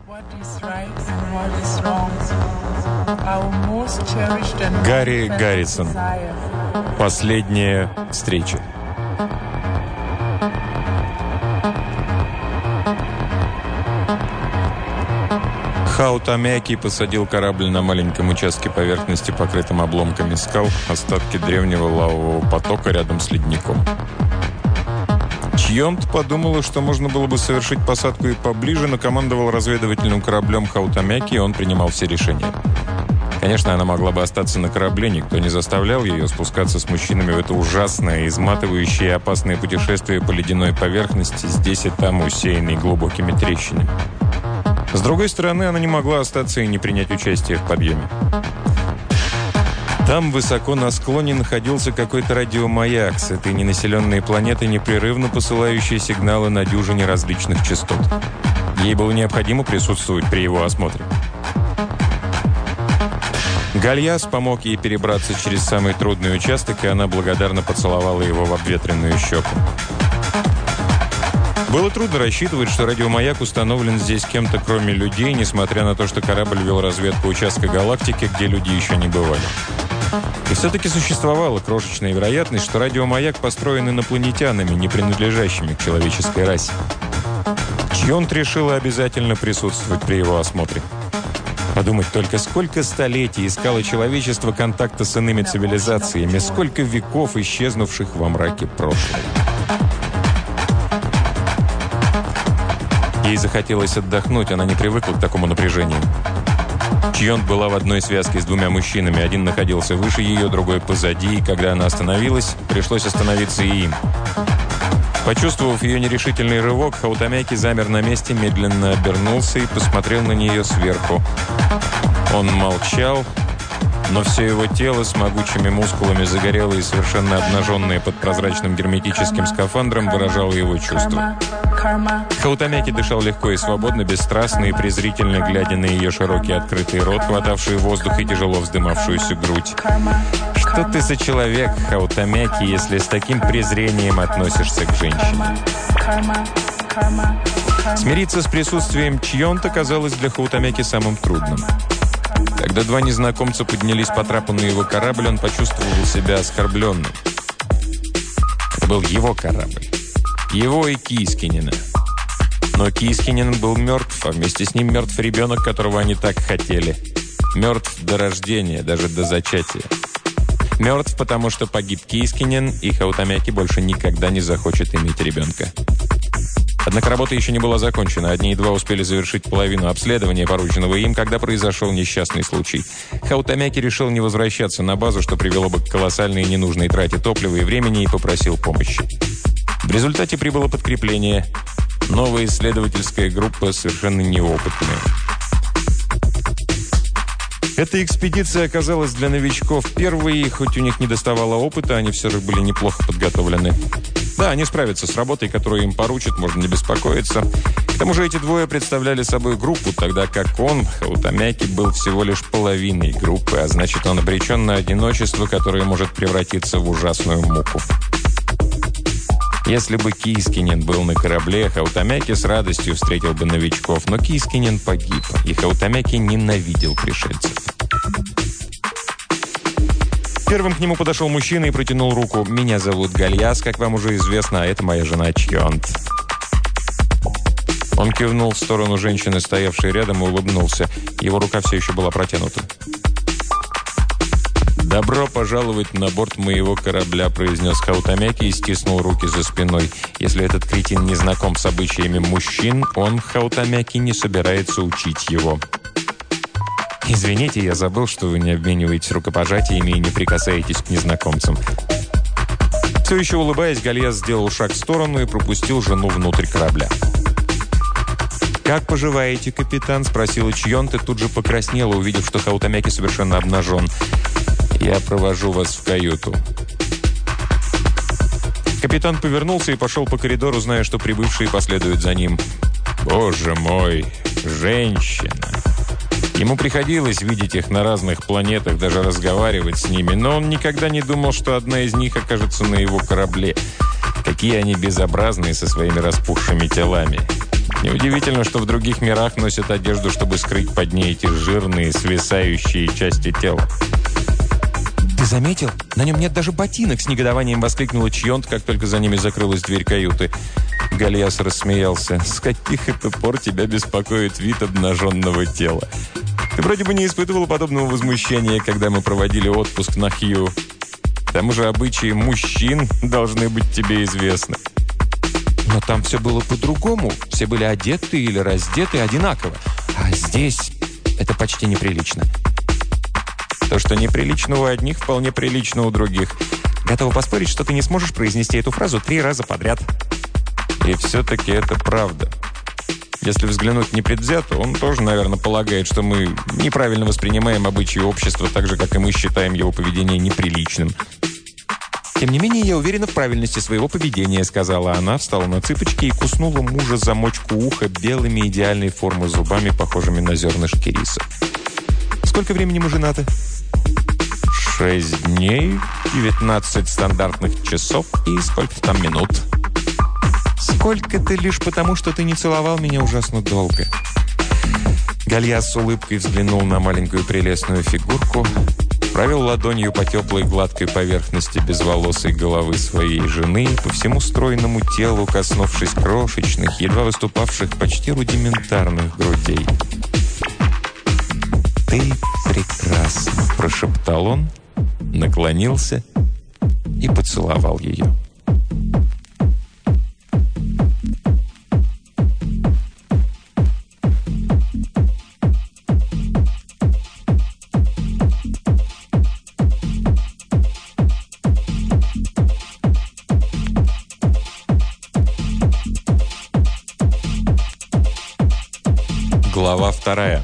Гарри Гаррисон. Последняя встреча. Хаутамяки посадил корабль на маленьком участке поверхности, покрытом обломками скал, остатки древнего лавового потока рядом с ледником. Чьонт подумала, что можно было бы совершить посадку и поближе, но командовал разведывательным кораблем Хаутамяки, и он принимал все решения. Конечно, она могла бы остаться на корабле, никто не заставлял ее спускаться с мужчинами в это ужасное, изматывающее и опасное путешествие по ледяной поверхности, здесь и там усеянной глубокими трещинами. С другой стороны, она не могла остаться и не принять участие в подъеме. Там, высоко на склоне, находился какой-то радиомаяк с этой ненаселенной планеты, непрерывно посылающий сигналы на дюжине различных частот. Ей было необходимо присутствовать при его осмотре. Гальяс помог ей перебраться через самый трудный участок, и она благодарно поцеловала его в обветренную щеку. Было трудно рассчитывать, что радиомаяк установлен здесь кем-то, кроме людей, несмотря на то, что корабль вел разведку участка галактики, где люди еще не бывали. И все-таки существовала крошечная вероятность, что радиомаяк построен инопланетянами, не принадлежащими к человеческой расе. Чьонт решила обязательно присутствовать при его осмотре. Подумать только, сколько столетий искало человечество контакта с иными цивилизациями, сколько веков, исчезнувших во мраке прошлого. Ей захотелось отдохнуть, она не привыкла к такому напряжению. Чьонт была в одной связке с двумя мужчинами. Один находился выше ее, другой позади, и когда она остановилась, пришлось остановиться и им. Почувствовав ее нерешительный рывок, Хаутамяки замер на месте, медленно обернулся и посмотрел на нее сверху. Он молчал, но все его тело с могучими мускулами, загорелое и совершенно обнаженное под прозрачным герметическим скафандром, выражало его чувства. Хаутамяки дышал легко и свободно, бесстрастно и презрительно, глядя на ее широкий открытый рот, хватавший воздух и тяжело вздымавшуюся грудь. «Что ты за человек, Хаутамяки, если с таким презрением относишься к женщине?» Смириться с присутствием Чьонта казалось для Хаутамяки самым трудным. Когда два незнакомца поднялись по трапу на его корабль, он почувствовал себя оскорбленным. Это был его корабль. Его и Кискинена. Но Кискинен был мертв, а вместе с ним мертв ребенок, которого они так хотели. Мертв до рождения, даже до зачатия. Мертв, потому что погиб Кискинен, и Хаутамяки больше никогда не захочет иметь ребенка. Однако работа еще не была закончена. Одни едва успели завершить половину обследования, порученного им, когда произошел несчастный случай. Хаутамяки решил не возвращаться на базу, что привело бы к колоссальной и ненужной трате топлива и времени, и попросил помощи. В результате прибыло подкрепление. Новая исследовательская группа, совершенно неопытная. Эта экспедиция оказалась для новичков первой, и хоть у них не доставало опыта, они все же были неплохо подготовлены. Да, они справятся с работой, которую им поручат, можно не беспокоиться. К тому же эти двое представляли собой группу, тогда как он, Хаутамяки, был всего лишь половиной группы, а значит, он обречен на одиночество, которое может превратиться в ужасную муку. Если бы Кискинен был на корабле, Хаутамяки с радостью встретил бы новичков, но Кискинен погиб, и Хаутамяки ненавидел пришельцев. Первым к нему подошел мужчина и протянул руку. «Меня зовут Гальяс, как вам уже известно, а это моя жена Чьонт». Он кивнул в сторону женщины, стоявшей рядом, и улыбнулся. Его рука все еще была протянута. «Добро пожаловать на борт моего корабля», – произнес Хаутамяки и стиснул руки за спиной. Если этот кретин не знаком с обычаями мужчин, он, Хаутамяки, не собирается учить его. «Извините, я забыл, что вы не обмениваетесь рукопожатиями и не прикасаетесь к незнакомцам». Все еще улыбаясь, Гальяс сделал шаг в сторону и пропустил жену внутрь корабля. «Как поживаете, капитан?» – спросила Чьонт и тут же покраснела, увидев, что Хаутамяки совершенно обнажен. «Я провожу вас в каюту». Капитан повернулся и пошел по коридору, зная, что прибывшие последуют за ним. «Боже мой, женщина!» Ему приходилось видеть их на разных планетах, даже разговаривать с ними, но он никогда не думал, что одна из них окажется на его корабле. Какие они безобразные со своими распухшими телами. Неудивительно, что в других мирах носят одежду, чтобы скрыть под ней эти жирные, свисающие части тела. «Ты заметил? На нем нет даже ботинок!» С негодованием воскликнула Чьонт, как только за ними закрылась дверь каюты. Гальяс рассмеялся. «С каких это пор тебя беспокоит вид обнаженного тела? Ты вроде бы не испытывал подобного возмущения, когда мы проводили отпуск на Хью. К тому же обычаи мужчин должны быть тебе известны». «Но там все было по-другому. Все были одеты или раздеты одинаково. А здесь это почти неприлично». То, что неприлично у одних, вполне прилично у других. Готова поспорить, что ты не сможешь произнести эту фразу 3 раза подряд. И все-таки это правда. Если взглянуть непредвзято, он тоже, наверное, полагает, что мы неправильно воспринимаем обычаи общества, так же, как и мы считаем его поведение неприличным. «Тем не менее, я уверена в правильности своего поведения», — сказала она, встала на цыпочки и куснула мужа за мочку уха белыми идеальной формы зубами, похожими на зернышки риса. «Сколько времени мы женаты?» 6 дней, 19 стандартных часов и сколько там минут. «Сколько-то лишь потому, что ты не целовал меня ужасно долго». Гальяс с улыбкой взглянул на маленькую прелестную фигурку, провел ладонью по теплой гладкой поверхности безволосой головы своей жены, по всему стройному телу, коснувшись крошечных, едва выступавших, почти рудиментарных грудей. «Ты прекрасна», – прошептал он, наклонился и поцеловал ее. Глава 2.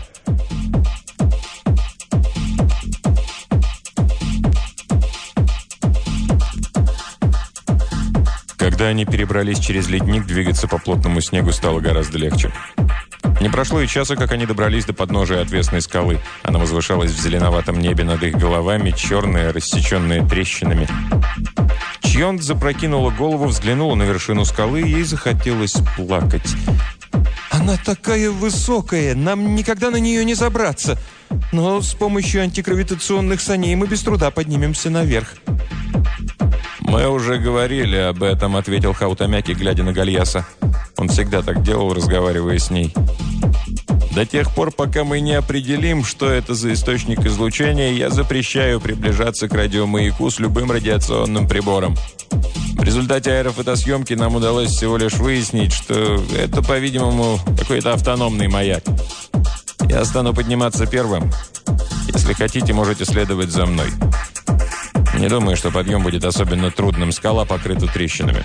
Когда они перебрались через ледник, двигаться по плотному снегу стало гораздо легче. Не прошло и часа, как они добрались до подножия отвесной скалы. Она возвышалась в зеленоватом небе над их головами, черная, рассеченная трещинами. Чьонт запрокинула голову, взглянула на вершину скалы, и ей захотелось плакать. «Она такая высокая, нам никогда на нее не забраться. Но с помощью антигравитационных саней мы без труда поднимемся наверх». «Мы уже говорили об этом», — ответил Хаутамяки, глядя на Гальяса. Он всегда так делал, разговаривая с ней. «До тех пор, пока мы не определим, что это за источник излучения, я запрещаю приближаться к радиомаяку с любым радиационным прибором. В результате аэрофотосъемки нам удалось всего лишь выяснить, что это, по-видимому, какой-то автономный маяк. Я стану подниматься первым. Если хотите, можете следовать за мной. Не думаю, что подъем будет особенно трудным. Скала покрыта трещинами».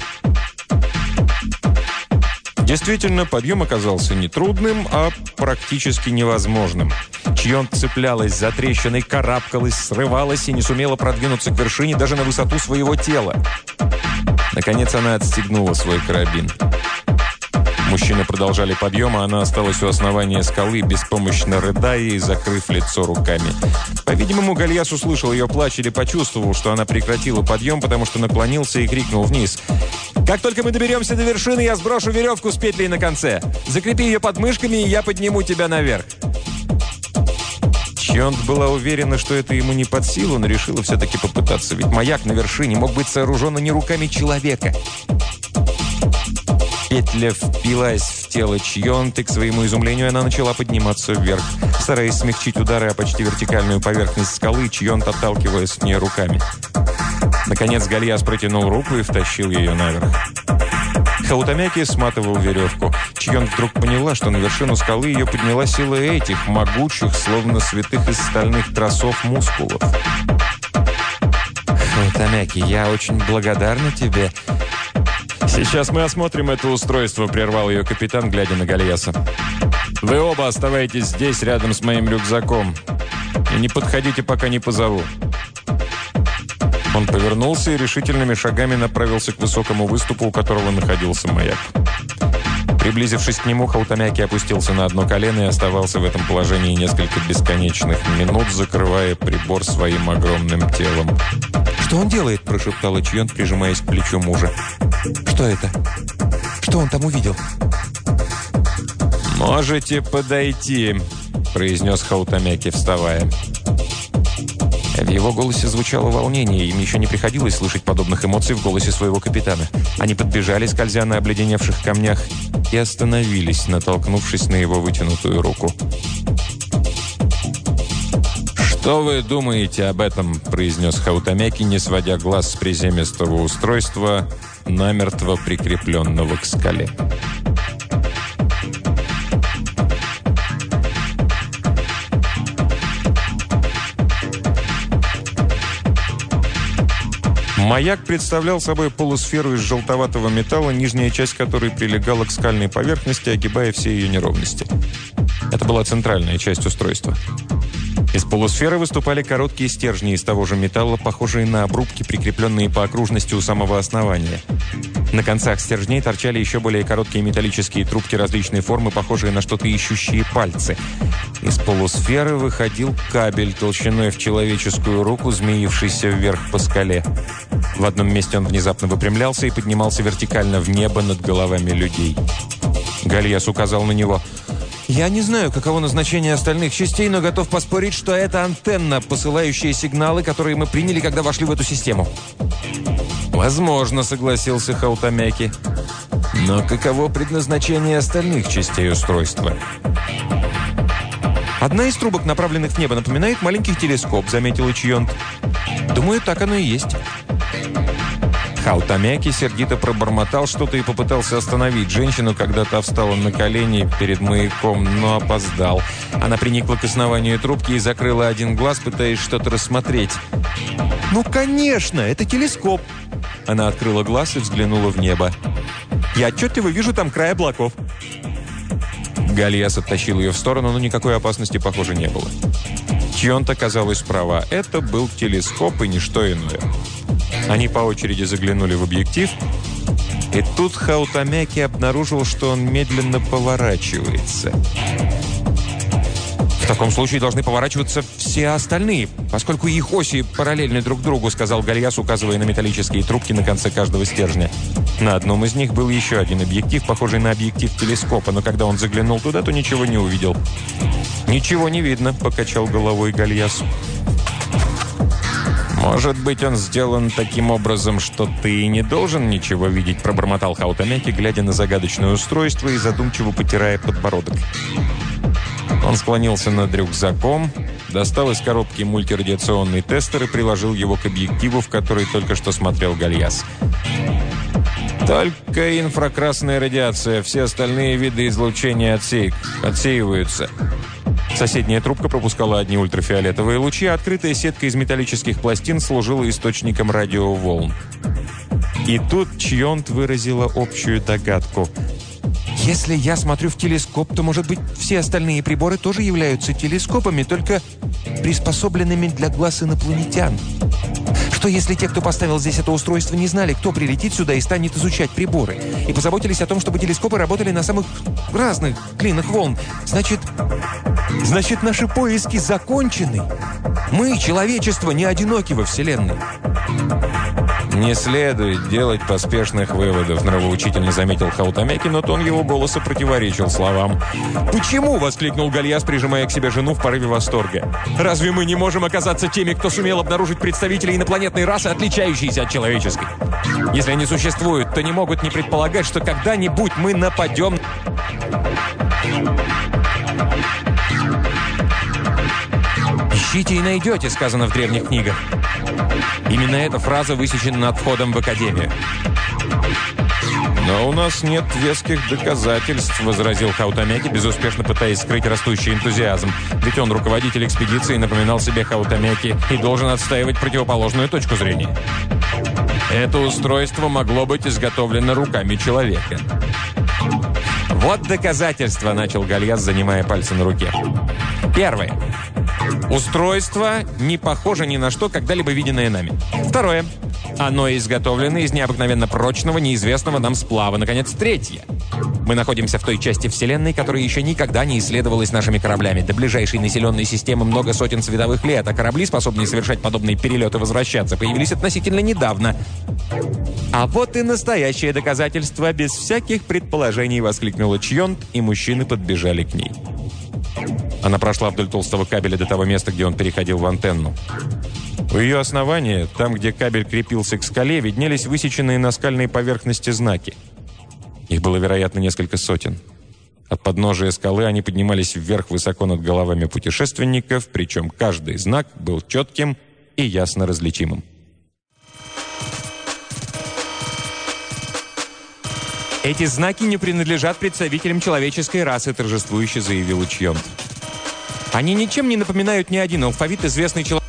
Действительно, подъем оказался не трудным, а практически невозможным. Чьонт цеплялась за трещиной, карабкалась, срывалась и не сумела продвинуться к вершине даже на высоту своего тела. Наконец она отстегнула свой карабин. Мужчины продолжали подъем, а она осталась у основания скалы, беспомощно рыдая и закрыв лицо руками. По-видимому, Гальяс услышал ее плач или почувствовал, что она прекратила подъем, потому что наклонился и крикнул вниз: «Как только мы доберемся до вершины, я сброшу веревку с петлей на конце. Закрепи ее под мышками, и я подниму тебя наверх». Чьонт была уверена, что это ему не под силу, но решила все-таки попытаться, ведь маяк на вершине мог быть сооружен не руками человека. Петля впилась в тело Чьонт, и, к своему изумлению, она начала подниматься вверх. Стараясь смягчить удары о почти вертикальную поверхность скалы, Чьонт отталкиваясь в ней руками. Наконец Гальяс протянул руку и втащил ее наверх. Хаутамяки сматывал веревку. Чьонт вдруг поняла, что на вершину скалы ее подняла сила этих могучих, словно святых из стальных тросов мускулов. «Хаутамяки, я очень благодарна тебе». «Сейчас мы осмотрим это устройство», — прервал ее капитан, глядя на Гальяса. «Вы оба оставайтесь здесь, рядом с моим рюкзаком. И не подходите, пока не позову». Он повернулся и решительными шагами направился к высокому выступу, у которого находился маяк. Приблизившись к нему, Хаутамяки опустился на одно колено и оставался в этом положении несколько бесконечных минут, закрывая прибор своим огромным телом. «Что он делает?» – прошептала Чьонт, прижимаясь к плечу мужа. «Что это? Что он там увидел?» «Можете подойти», — произнес Хаутамяки, вставая. В его голосе звучало волнение, им еще не приходилось слышать подобных эмоций в голосе своего капитана. Они подбежали, скользя на обледеневших камнях, и остановились, натолкнувшись на его вытянутую руку. «Что вы думаете об этом?» – произнес Хаутамяки, не сводя глаз с приземистого устройства, намертво прикрепленного к скале. Маяк представлял собой полусферу из желтоватого металла, нижняя часть которой прилегала к скальной поверхности, огибая все ее неровности. Это была центральная часть устройства. Из полусферы выступали короткие стержни из того же металла, похожие на обрубки, прикрепленные по окружности у самого основания. На концах стержней торчали еще более короткие металлические трубки различной формы, похожие на что-то ищущие пальцы. Из полусферы выходил кабель толщиной в человеческую руку, змеившийся вверх по скале. В одном месте он внезапно выпрямлялся и поднимался вертикально в небо над головами людей. Гальяс указал на него. «Я не знаю, каково назначение остальных частей, но готов поспорить, что это антенна, посылающая сигналы, которые мы приняли, когда вошли в эту систему». «Возможно», — согласился Хаутамяки. «Но каково предназначение остальных частей устройства?» «Одна из трубок, направленных в небо, напоминает маленький телескоп», — заметил Ичионт. «Думаю, так оно и есть». Хаутамяки сердито пробормотал что-то и попытался остановить женщину, когда та встала на колени перед маяком, но опоздал. Она приникла к основанию трубки и закрыла один глаз, пытаясь что-то рассмотреть. «Ну, конечно, это телескоп!» Она открыла глаз и взглянула в небо. «Я отчетливо вижу там край облаков». Гальяс оттащил ее в сторону, но никакой опасности, похоже, не было. Чьонт оказалась права. Это был телескоп и ничто иное. Они по очереди заглянули в объектив, и тут Хаутамяки обнаружил, что он медленно поворачивается. «В таком случае должны поворачиваться все остальные, поскольку их оси параллельны друг другу», сказал Гальяс, указывая на металлические трубки на конце каждого стержня. На одном из них был еще один объектив, похожий на объектив телескопа, но когда он заглянул туда, то ничего не увидел. «Ничего не видно», — покачал головой Гальяс. «Может быть, он сделан таким образом, что ты и не должен ничего видеть», пробормотал Хаутамяки, глядя на загадочное устройство и задумчиво потирая подбородок. Он склонился над рюкзаком, достал из коробки мультирадиационный тестер и приложил его к объективу, в который только что смотрел Гальяс. «Только инфракрасная радиация, все остальные виды излучения отсеиваются». Соседняя трубка пропускала одни ультрафиолетовые лучи, а открытая сетка из металлических пластин служила источником радиоволн. И тут Чьонт выразила общую догадку. «Если я смотрю в телескоп, то, может быть, все остальные приборы тоже являются телескопами, только приспособленными для глаз инопланетян. Что если те, кто поставил здесь это устройство, не знали, кто прилетит сюда и станет изучать приборы, и позаботились о том, чтобы телескопы работали на самых разных длинах волн? Значит, наши поиски закончены. Мы, человечество, не одиноки во Вселенной». «Не следует делать поспешных выводов», — нравоучительно заметил Хаутамяки, но тон его голоса противоречил словам. «Почему?» — воскликнул Гальяс, прижимая к себе жену в порыве восторга. «Разве мы не можем оказаться теми, кто сумел обнаружить представителей инопланетной расы, отличающиеся от человеческой? Если они существуют, то не могут не предполагать, что когда-нибудь мы нападем...» «Ищите и найдете», — сказано в древних книгах. Именно эта фраза высечена над входом в Академию. «Но у нас нет веских доказательств», — возразил Хаутамяки, безуспешно пытаясь скрыть растущий энтузиазм. Ведь он руководитель экспедиции, напоминал себе Хаутамяки, и должен отстаивать противоположную точку зрения. Это устройство могло быть изготовлено руками человека. «Вот доказательства», — начал Гальяс, занимая пальцы на руке. «Первое. Устройство не похоже ни на что, когда-либо виденное нами. Второе. Оно изготовлено из необыкновенно прочного, неизвестного нам сплава. Наконец, третье. Мы находимся в той части Вселенной, которая еще никогда не исследовалась нашими кораблями. До ближайшей населенной системы много сотен световых лет, а корабли, способные совершать подобные перелеты и возвращаться, появились относительно недавно. «А вот и настоящее доказательство, без всяких предположений!» — воскликнула Чьонт, и мужчины подбежали к ней. Она прошла вдоль толстого кабеля до того места, где он переходил в антенну. У ее основания, там, где кабель крепился к скале, виднелись высеченные на скальной поверхности знаки. Их было, вероятно, несколько сотен. От подножия скалы они поднимались вверх высоко над головами путешественников, причем каждый знак был четким и ясно различимым. «Эти знаки не принадлежат представителям человеческой расы», — торжествующе заявил Чьонт. «Они ничем не напоминают ни один алфавит, известный человек».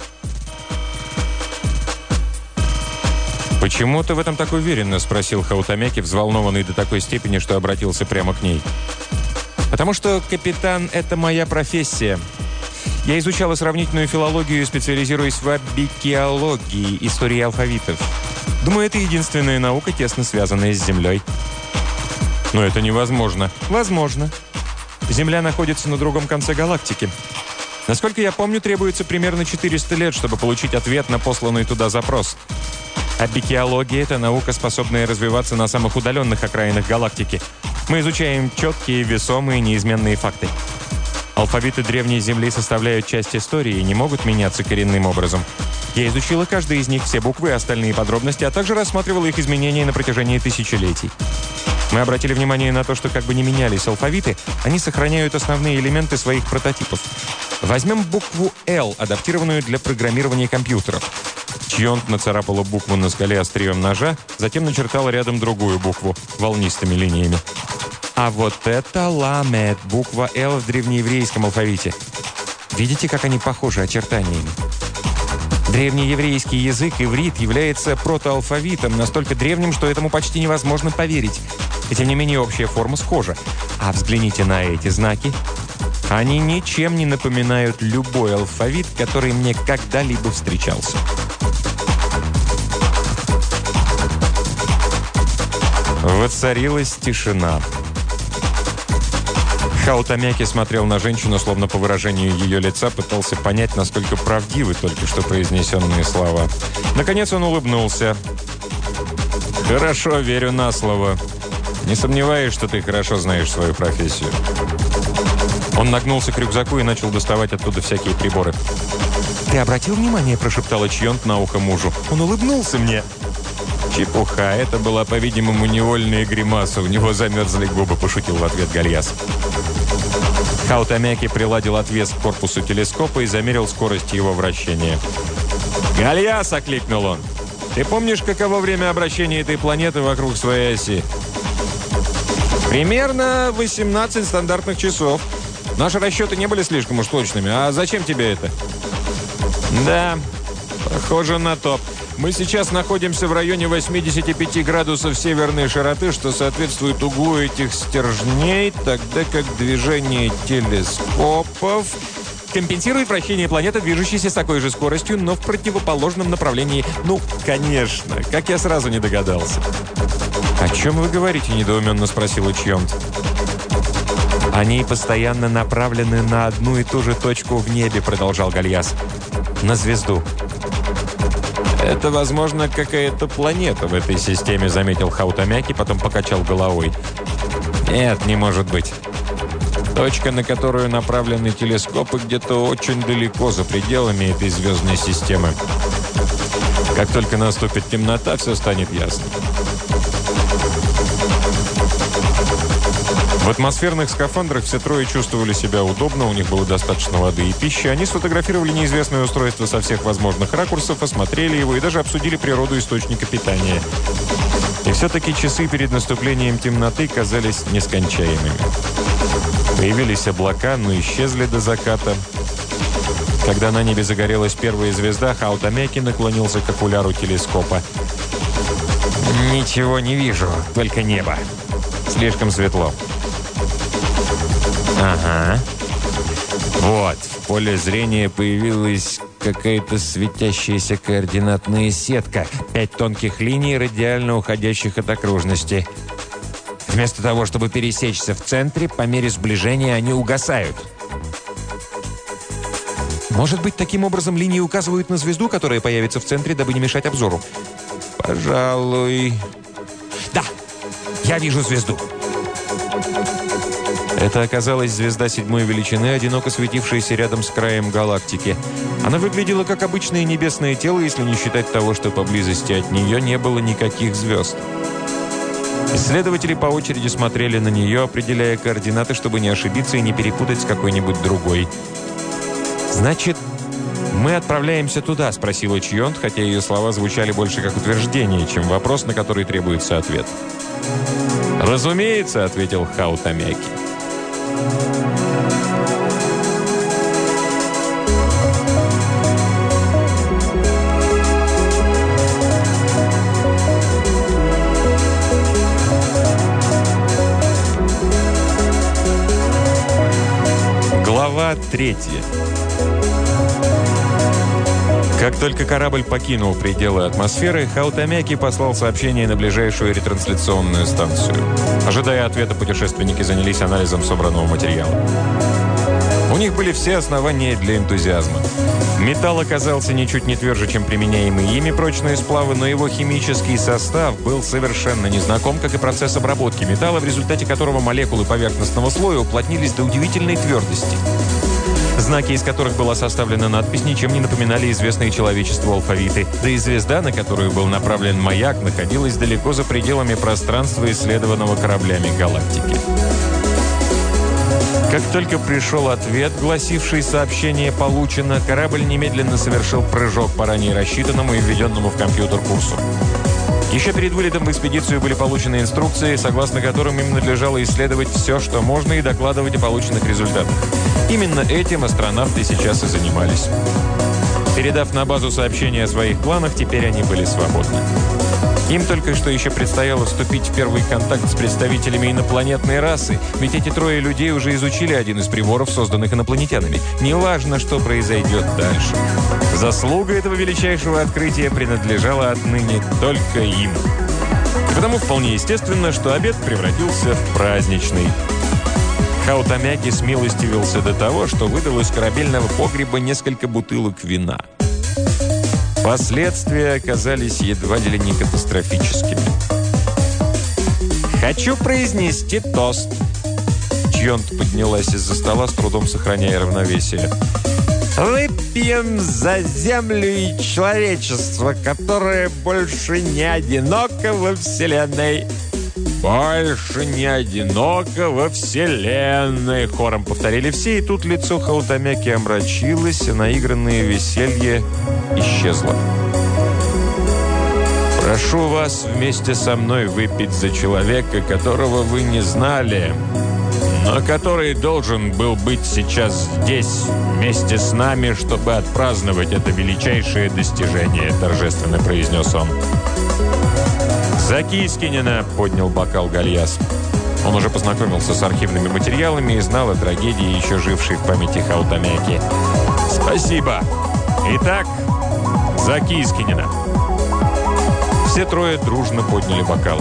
«Почему ты в этом так уверенно?» — спросил Хаутамяки, взволнованный до такой степени, что обратился прямо к ней. «Потому что, капитан, это моя профессия. Я изучала сравнительную филологию и специализируюсь в абикиологии, истории алфавитов. Думаю, это единственная наука, тесно связанная с Землей». «Но это невозможно». «Возможно. Земля находится на другом конце галактики. Насколько я помню, требуется примерно 400 лет, чтобы получить ответ на посланный туда запрос. Абикиология – это наука, способная развиваться на самых удаленных окраинах галактики. Мы изучаем четкие, весомые, неизменные факты. Алфавиты древней Земли составляют часть истории и не могут меняться коренным образом. Я изучила каждый из них, все буквы и остальные подробности, а также рассматривала их изменения на протяжении тысячелетий. Мы обратили внимание на то, что как бы ни менялись алфавиты, они сохраняют основные элементы своих прототипов. Возьмем букву «Л», адаптированную для программирования компьютеров. Чьонт нацарапала букву на скале острием ножа, затем начертала рядом другую букву волнистыми линиями. А вот это ламет, буква «Л» в древнееврейском алфавите. Видите, как они похожи очертаниями? Древнееврейский язык, иврит, является протоалфавитом, настолько древним, что этому почти невозможно поверить. И тем не менее общая форма схожа. А взгляните на эти знаки. Они ничем не напоминают любой алфавит, который мне когда-либо встречался. Воцарилась тишина. Хаутамяки смотрел на женщину, словно по выражению ее лица пытался понять, насколько правдивы только что произнесенные слова. Наконец он улыбнулся. «Хорошо, верю на слово. Не сомневаюсь, что ты хорошо знаешь свою профессию». Он нагнулся к рюкзаку и начал доставать оттуда всякие приборы. «Ты обратил внимание?» – прошептала Чьонт на ухо мужу. «Он улыбнулся мне». «Чепуха, это была, по-видимому, невольная гримаса. У него замерзли губы», – пошутил в ответ Гальяс. Хаутамяки приладил отвес к корпусу телескопа и замерил скорость его вращения. «Гальяс!» – окликнул он. «Ты помнишь, каково время обращения этой планеты вокруг своей оси?» «Примерно 18 стандартных часов. Наши расчеты не были слишком уж точными. А зачем тебе это?» «Да, похоже на то. Мы сейчас находимся в районе 85 градусов северной широты, что соответствует углу этих стержней, тогда как движение телескопов компенсирует вращение планеты, движущейся с такой же скоростью, но в противоположном направлении. Ну, конечно, как я сразу не догадался». «О чем вы говорите?» – недоуменно спросила Чьонт. «Они постоянно направлены на одну и ту же точку в небе», – продолжал Гальяс. «На звезду». «Это, возможно, какая-то планета в этой системе», — заметил Хаутамяки, потом покачал головой. «Нет, не может быть. Точка, на которую направлены телескопы, где-то очень далеко за пределами этой звездной системы. Как только наступит темнота, все станет ясно». В атмосферных скафандрах все трое чувствовали себя удобно, у них было достаточно воды и пищи. Они сфотографировали неизвестное устройство со всех возможных ракурсов, осмотрели его и даже обсудили природу источника питания. И все-таки часы перед наступлением темноты казались нескончаемыми. Появились облака, но исчезли до заката. Когда на небе загорелась первая звезда, Хаутамяки наклонился к окуляру телескопа. «Ничего не вижу, только небо. Слишком светло». «Ага. Вот, в поле зрения появилась какая-то светящаяся координатная сетка. 5 тонких линий, радиально уходящих от окружности. Вместо того, чтобы пересечься в центре, по мере сближения они угасают. Может быть, таким образом линии указывают на звезду, которая появится в центре, дабы не мешать обзору? Пожалуй. Да, я вижу звезду. Это оказалась звезда 7-й величины, одиноко светившаяся рядом с краем галактики. Она выглядела как обычное небесное тело, если не считать того, что поблизости от нее не было никаких звезд. Исследователи по очереди смотрели на нее, определяя координаты, чтобы не ошибиться и не перепутать с какой-нибудь другой. «Значит, мы отправляемся туда?» – спросила Чьонт, хотя ее слова звучали больше как утверждение, чем вопрос, на который требуется ответ. «Разумеется», – ответил Хаутамяки. Глава 3. Как только корабль покинул пределы атмосферы, Хаутамяки послал сообщение на ближайшую ретрансляционную станцию. Ожидая ответа, путешественники занялись анализом собранного материала. У них были все основания для энтузиазма. Металл оказался ничуть не тверже, чем применяемые ими прочные сплавы, но его химический состав был совершенно незнаком, как и процесс обработки металла, в результате которого молекулы поверхностного слоя уплотнились до удивительной твердости. Знаки, из которых была составлена надпись, ничем не напоминали известные человечеству алфавиты. Да и звезда, на которую был направлен маяк, находилась далеко за пределами пространства исследованного кораблями галактики. Как только пришел ответ, гласивший «Сообщение получено», корабль немедленно совершил прыжок по ранее рассчитанному и введенному в компьютер курсу. Еще перед вылетом в экспедицию были получены инструкции, согласно которым им надлежало исследовать все, что можно, и докладывать о полученных результатах. Именно этим астронавты сейчас и занимались. Передав на базу сообщения о своих планах, теперь они были свободны. Им только что еще предстояло вступить в первый контакт с представителями инопланетной расы, ведь эти трое людей уже изучили один из приборов, созданных инопланетянами. Неважно, что произойдет дальше. Заслуга этого величайшего открытия принадлежала отныне только им. И потому вполне естественно, что обед превратился в праздничный. Хаутамяки смилостивился до того, что выдал из корабельного погреба несколько бутылок вина. Последствия оказались едва ли не катастрофическими. «Хочу произнести тост». Чьонт поднялась из-за стола, с трудом сохраняя равновесие. «Выпьем за Землю и человечество, которое больше не одиноко во Вселенной». «Больше не одиноко во Вселенной», — хором повторили все, и тут лицо Хаутамяки омрачилось, а наигранное веселье исчезло. «Прошу вас вместе со мной выпить за человека, которого вы не знали, но который должен был быть сейчас здесь, вместе с нами, чтобы отпраздновать это величайшее достижение», — торжественно произнес он. «За Кискинена!» — поднял бокал Гальяс. Он уже познакомился с архивными материалами и знал о трагедии, еще жившей в памяти Хаутамяки. «Спасибо! Итак, за Кискинена!» Все трое дружно подняли бокалы.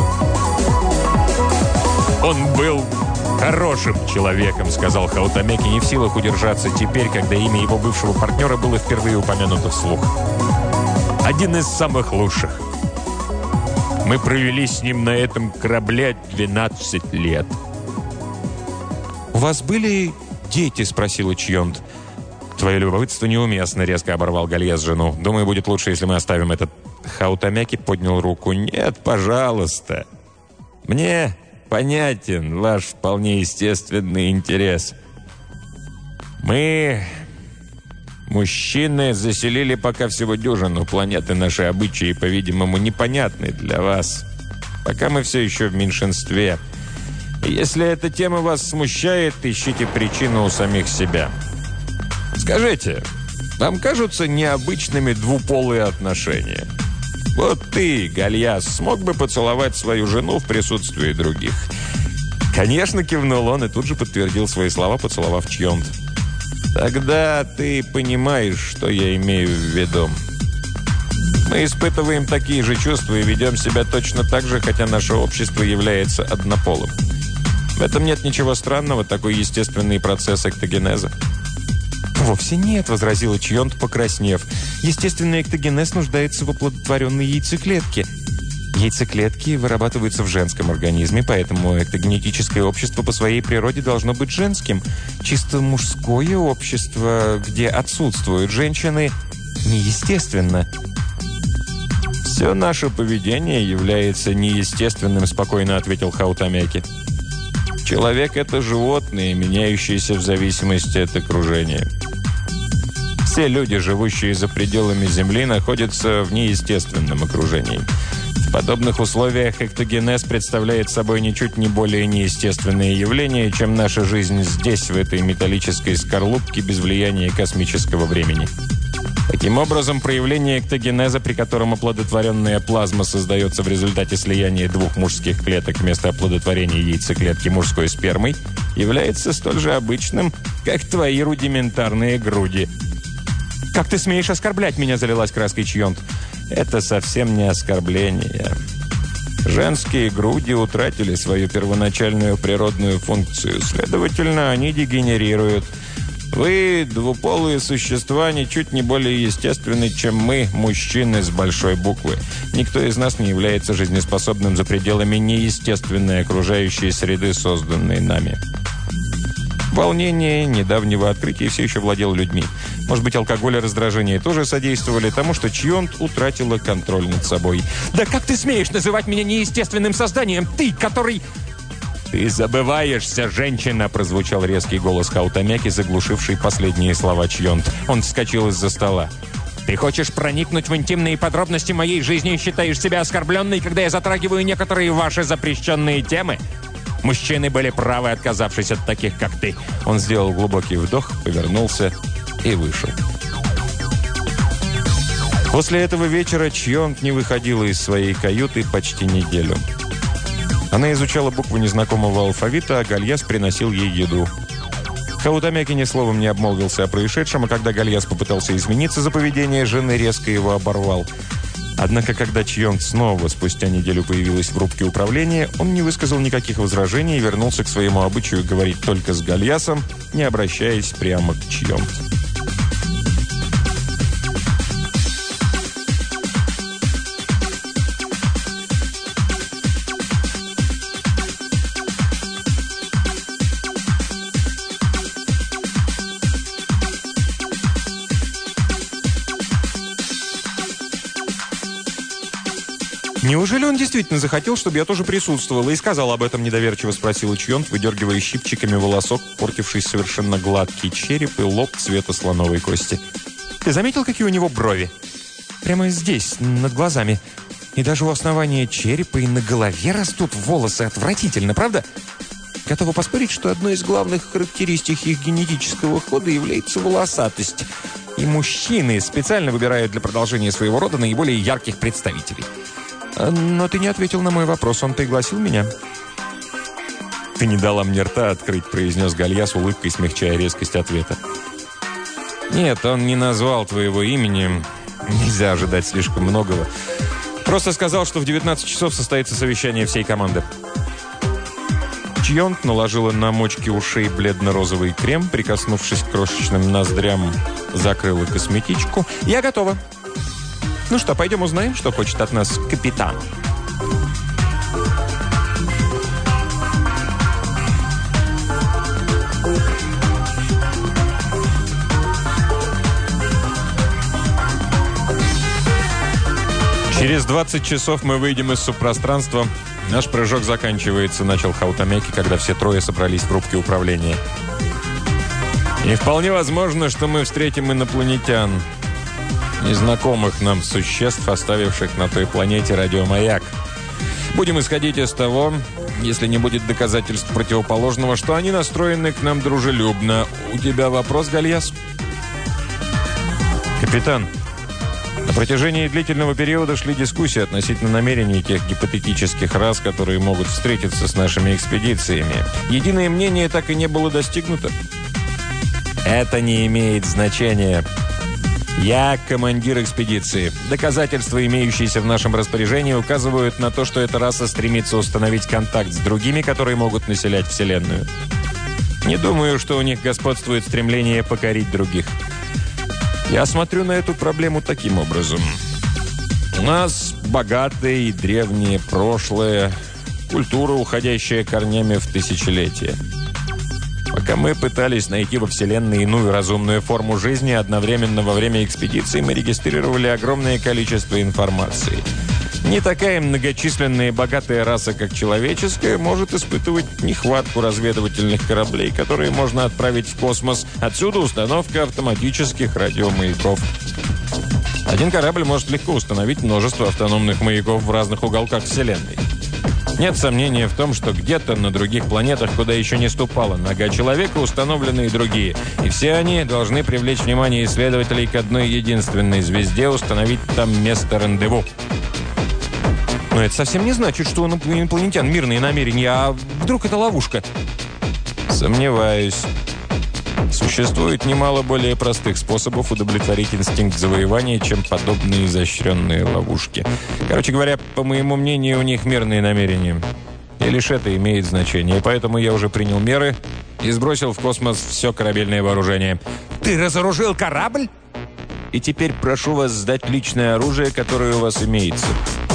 «Он был хорошим человеком», — сказал Хаутамяки, не в силах удержаться теперь, когда имя его бывшего партнера было впервые упомянуто вслух. «Один из самых лучших. Мы провели с ним на этом корабле 12 лет». «У вас были дети?» — спросила Чьонт. «Твое любопытство неуместно», — резко оборвал Гальяс жену. «Думаю, будет лучше, если мы оставим этот...» Хаутамяки поднял руку. «Нет, пожалуйста. Мне понятен ваш вполне естественный интерес. Мы... Мужчины заселили пока всего дюжину планеты. Наши обычаи, по-видимому, непонятны для вас. Пока мы все еще в меньшинстве. И если эта тема вас смущает, ищите причину у самих себя. Скажите, вам кажутся необычными двуполые отношения? Вот ты, Гальяс, смог бы поцеловать свою жену в присутствии других?» «Конечно», — кивнул он и тут же подтвердил свои слова, поцеловав Чьонт. «Тогда ты понимаешь, что я имею в виду». Мы испытываем такие же чувства и ведем себя точно так же, хотя наше общество является однополым. В этом нет ничего странного, такой естественный процесс эктогенеза. «Вовсе нет», — возразила Чьонт, покраснев. «Естественный эктогенез нуждается в оплодотворенной яйцеклетке. Яйцеклетки вырабатываются в женском организме, поэтому эктогенетическое общество по своей природе должно быть женским. Чисто мужское общество, где отсутствуют женщины, неестественно». «Все наше поведение является неестественным», — спокойно ответил Хаутамяки. «Человек — это животное, меняющееся в зависимости от окружения. Все люди, живущие за пределами Земли, находятся в неестественном окружении. В подобных условиях эктогенез представляет собой ничуть не более неестественное явление, чем наша жизнь здесь, в этой металлической скорлупке, без влияния космического времени. Таким образом, проявление эктогенеза, при котором оплодотворенная плазма создается в результате слияния двух мужских клеток вместо оплодотворения яйцеклетки мужской спермой, является столь же обычным, как твои рудиментарные груди». «Как ты смеешь оскорблять меня?» — залилась краской Чьонт. «Это совсем не оскорбление. Женские груди утратили свою первоначальную природную функцию, следовательно, они дегенерируют. Вы, двуполые существа, ничуть не более естественны, чем мы, мужчины с большой буквы. Никто из нас не является жизнеспособным за пределами неестественной окружающей среды, созданной нами». Волнение недавнего открытия все еще владело людьми. Может быть, алкоголь и раздражение тоже содействовали тому, что Чьонт утратила контроль над собой. «Да как ты смеешь называть меня неестественным созданием? Ты, который...» «Ты забываешься, женщина!» – прозвучал резкий голос Хаутамяки, заглушивший последние слова Чьонт. Он вскочил из-за стола. «Ты хочешь проникнуть в интимные подробности моей жизни и считаешь себя оскорбленной, когда я затрагиваю некоторые ваши запрещенные темы? Мужчины были правы, отказавшись от таких, как ты». Он сделал глубокий вдох, повернулся и вышел. После этого вечера Чьонт не выходила из своей каюты почти неделю. Она изучала буквы незнакомого алфавита, а Гальяс приносил ей еду. Хаутамяки ни словом не обмолвился о происшедшем, а когда Гальяс попытался измениться за поведение жены, резко его оборвал. Однако, когда Чьонт снова спустя неделю появилась в рубке управления, он не высказал никаких возражений и вернулся к своему обычаю говорить только с Гальясом, не обращаясь прямо к Чьонт. «Неужели он действительно захотел, чтобы я тоже присутствовала и сказал об этом?» — недоверчиво спросила Чьонт, выдергивая щипчиками волосок, портивший совершенно гладкий череп и лоб цвета слоновой кости. «Ты заметил, какие у него брови? Прямо здесь, над глазами. И даже у основания черепа и на голове растут волосы. Отвратительно, правда? Готова поспорить, что одной из главных характеристик их генетического хода является волосатость. И мужчины специально выбирают для продолжения своего рода наиболее ярких представителей». «Но ты не ответил на мой вопрос. Он пригласил меня?» «Ты не дала мне рта открыть», — произнес Гальяс с улыбкой, смягчая резкость ответа. «Нет, он не назвал твоего имени. Нельзя ожидать слишком многого. Просто сказал, что в 19 часов состоится совещание всей команды». Чьонт наложила на мочки ушей бледно-розовый крем, прикоснувшись к крошечным ноздрям, закрыла косметичку. «Я готова. Ну что, пойдем узнаем, что хочет от нас капитан». «Через 20 часов мы выйдем из субпространства. Наш прыжок заканчивается», — начал Хаутамяки, когда все трое собрались в рубке управления. «И вполне возможно, что мы встретим инопланетян, незнакомых нам существ, оставивших на той планете радиомаяк. Будем исходить из того, если не будет доказательств противоположного, что они настроены к нам дружелюбно. У тебя вопрос, Гальяс?» «Капитан, на протяжении длительного периода шли дискуссии относительно намерений тех гипотетических рас, которые могут встретиться с нашими экспедициями. Единое мнение так и не было достигнуто». «Это не имеет значения. Я командир экспедиции. Доказательства, имеющиеся в нашем распоряжении, указывают на то, что эта раса стремится установить контакт с другими, которые могут населять Вселенную. Не думаю, что у них господствует стремление покорить других. Я смотрю на эту проблему таким образом. У нас богатое и древнее прошлое, культура, уходящая корнями в тысячелетия. Пока мы пытались найти во Вселенной иную разумную форму жизни, одновременно во время экспедиции мы регистрировали огромное количество информации. Не такая многочисленная и богатая раса, как человеческая, может испытывать нехватку разведывательных кораблей, которые можно отправить в космос. Отсюда установка автоматических радиомаяков. Один корабль может легко установить множество автономных маяков в разных уголках Вселенной. Нет сомнения в том, что где-то на других планетах, куда еще не ступала нога человека, установлены и другие. И все они должны привлечь внимание исследователей к одной единственной звезде, установить там место рандеву. Но это совсем не значит, что у инопланетян мирные намерения, а вдруг это ловушка? Сомневаюсь. Существует немало более простых способов удовлетворить инстинкт завоевания, чем подобные изощренные ловушки. Короче говоря, по моему мнению, у них мирные намерения. И лишь это имеет значение. Поэтому я уже принял меры и сбросил в космос все корабельное вооружение. Ты разоружил корабль? И теперь прошу вас сдать личное оружие, которое у вас имеется.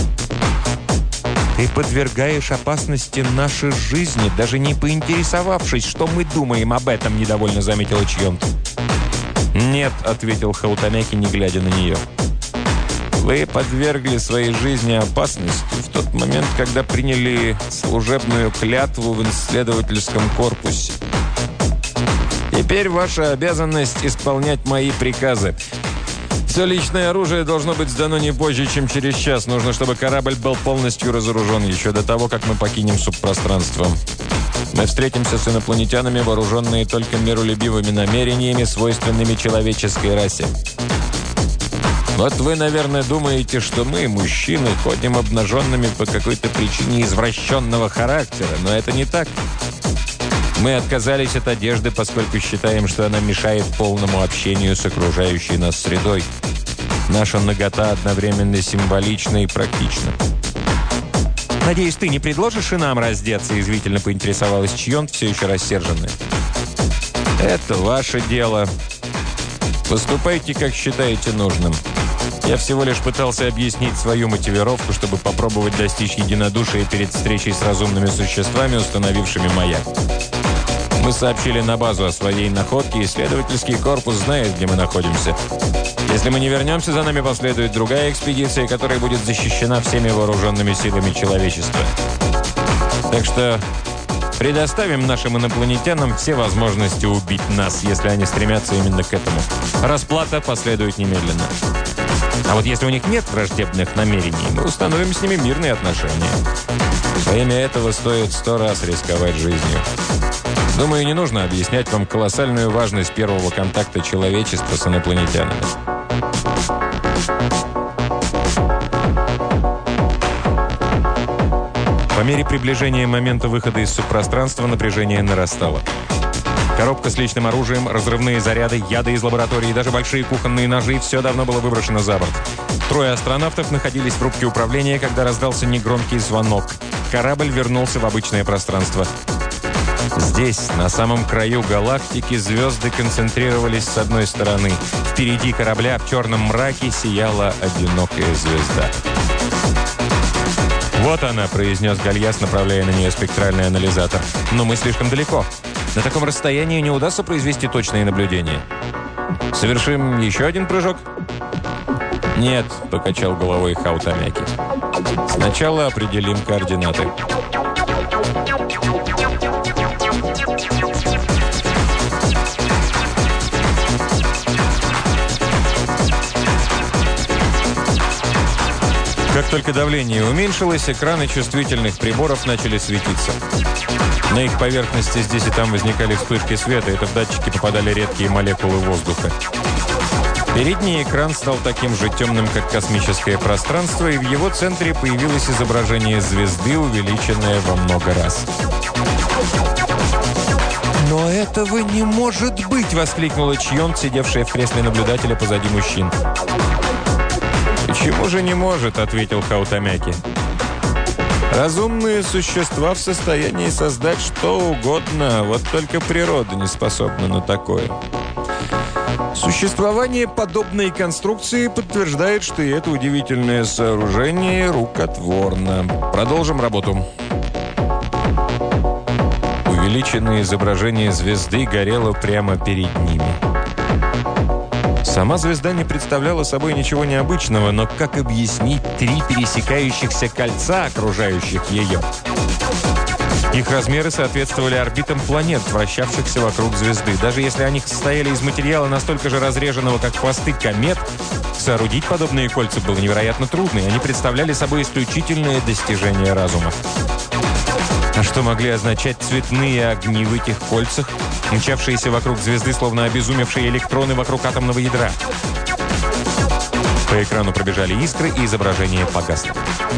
Ты подвергаешь опасности нашей жизни, даже не поинтересовавшись, что мы думаем об этом, недовольно заметила Чьонт. «Нет», — ответил Хаутамяки, не глядя на нее. «Вы подвергли своей жизни опасности в тот момент, когда приняли служебную клятву в исследовательском корпусе. Теперь ваша обязанность исполнять мои приказы. Все личное оружие должно быть сдано не позже, чем через час. Нужно, чтобы корабль был полностью разоружен еще до того, как мы покинем субпространство. Мы встретимся с инопланетянами, вооруженные только миролюбивыми намерениями, свойственными человеческой расе. Вот вы, наверное, думаете, что мы, мужчины, ходим обнаженными по какой-то причине извращенного характера, но это не так. Мы отказались от одежды, поскольку считаем, что она мешает полному общению с окружающей нас средой. Наша нагота одновременно символична и практична. Надеюсь, ты не предложишь и нам раздеться, извивительно поинтересовалась Чьонт, все еще рассерженная. Это ваше дело. Поступайте, как считаете нужным. Я всего лишь пытался объяснить свою мотивировку, чтобы попробовать достичь единодушия перед встречей с разумными существами, установившими маяк. Мы сообщили на базу о своей находке, и исследовательский корпус знает, где мы находимся. Если мы не вернемся, за нами последует другая экспедиция, которая будет защищена всеми вооруженными силами человечества. Так что предоставим нашим инопланетянам все возможности убить нас, если они стремятся именно к этому. Расплата последует немедленно. А вот если у них нет враждебных намерений, мы установим с ними мирные отношения. Во имя этого стоит 100 раз рисковать жизнью. Думаю, не нужно объяснять вам колоссальную важность первого контакта человечества с инопланетянами. По мере приближения момента выхода из субпространства напряжение нарастало. Коробка с личным оружием, разрывные заряды, яды из лаборатории, даже большие кухонные ножи – все давно было выброшено за борт. 3 астронавтов находились в рубке управления, когда раздался негромкий звонок. Корабль вернулся в обычное пространство. Здесь, на самом краю галактики, звезды концентрировались с одной стороны. Впереди корабля в черном мраке сияла одинокая звезда. «Вот она», — произнес Гальяс, направляя на нее спектральный анализатор. «Но мы слишком далеко. На таком расстоянии не удастся произвести точные наблюдения. Совершим еще один прыжок?» «Нет», — покачал головой Хаутамяки. «Сначала определим координаты». Как только давление уменьшилось, экраны чувствительных приборов начали светиться. На их поверхности здесь и там возникали вспышки света, это в датчики попадали редкие молекулы воздуха. Передний экран стал таким же темным, как космическое пространство, и в его центре появилось изображение звезды, увеличенное во много раз. «Но этого не может быть!» – воскликнула Чьонт, сидевшая в кресле наблюдателя позади мужчин. «Почему же не может?» – ответил Хаутамяки. «Разумные существа в состоянии создать что угодно, вот только природа не способна на такое. Существование подобной конструкции подтверждает, что и это удивительное сооружение рукотворно. Продолжим работу». Увеличенное изображение звезды горело прямо перед ними. Сама звезда не представляла собой ничего необычного, но как объяснить 3 пересекающихся кольца, окружающих ее? Их размеры соответствовали орбитам планет, вращавшихся вокруг звезды. Даже если они состояли из материала настолько же разреженного, как хвосты комет, соорудить подобные кольца было невероятно трудно, и они представляли собой исключительное достижение разума. А что могли означать цветные огни в этих кольцах, мчавшиеся вокруг звезды, словно обезумевшие электроны вокруг атомного ядра? По экрану пробежали искры, и изображение погасло.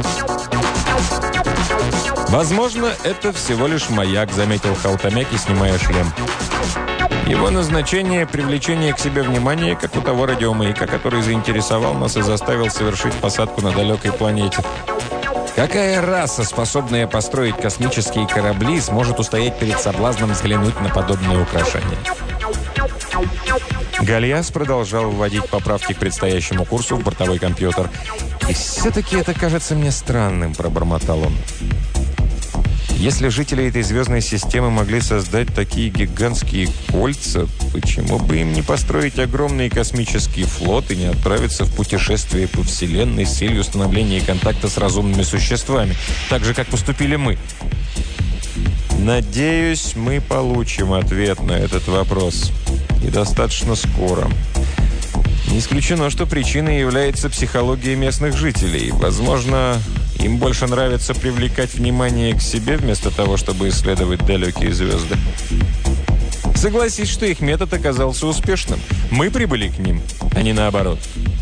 «Возможно, это всего лишь маяк», — заметил Хаутамяки, снимая шлем. «Его назначение — привлечение к себе внимания, как у того радиомаяка, который заинтересовал нас и заставил совершить посадку на далекой планете. Какая раса, способная построить космические корабли, сможет устоять перед соблазном взглянуть на подобное украшение?» Гальяс продолжал вводить поправки к предстоящему курсу в бортовой компьютер. «И все-таки это кажется мне странным», — пробормотал он. «Если жители этой звездной системы могли создать такие гигантские кольца, почему бы им не построить огромный космический флот и не отправиться в путешествие по Вселенной с целью установления контакта с разумными существами, так же, как поступили мы?» «Надеюсь, мы получим ответ на этот вопрос. И достаточно скоро. Не исключено, что причиной является психология местных жителей. Возможно, им больше нравится привлекать внимание к себе, вместо того, чтобы исследовать далекие звезды. Согласись, что их метод оказался успешным. Мы прибыли к ним, а не наоборот».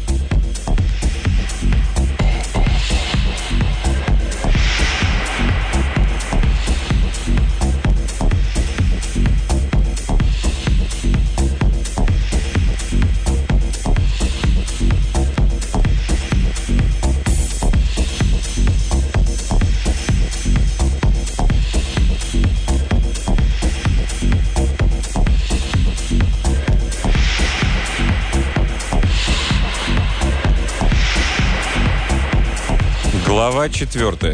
Глава 4.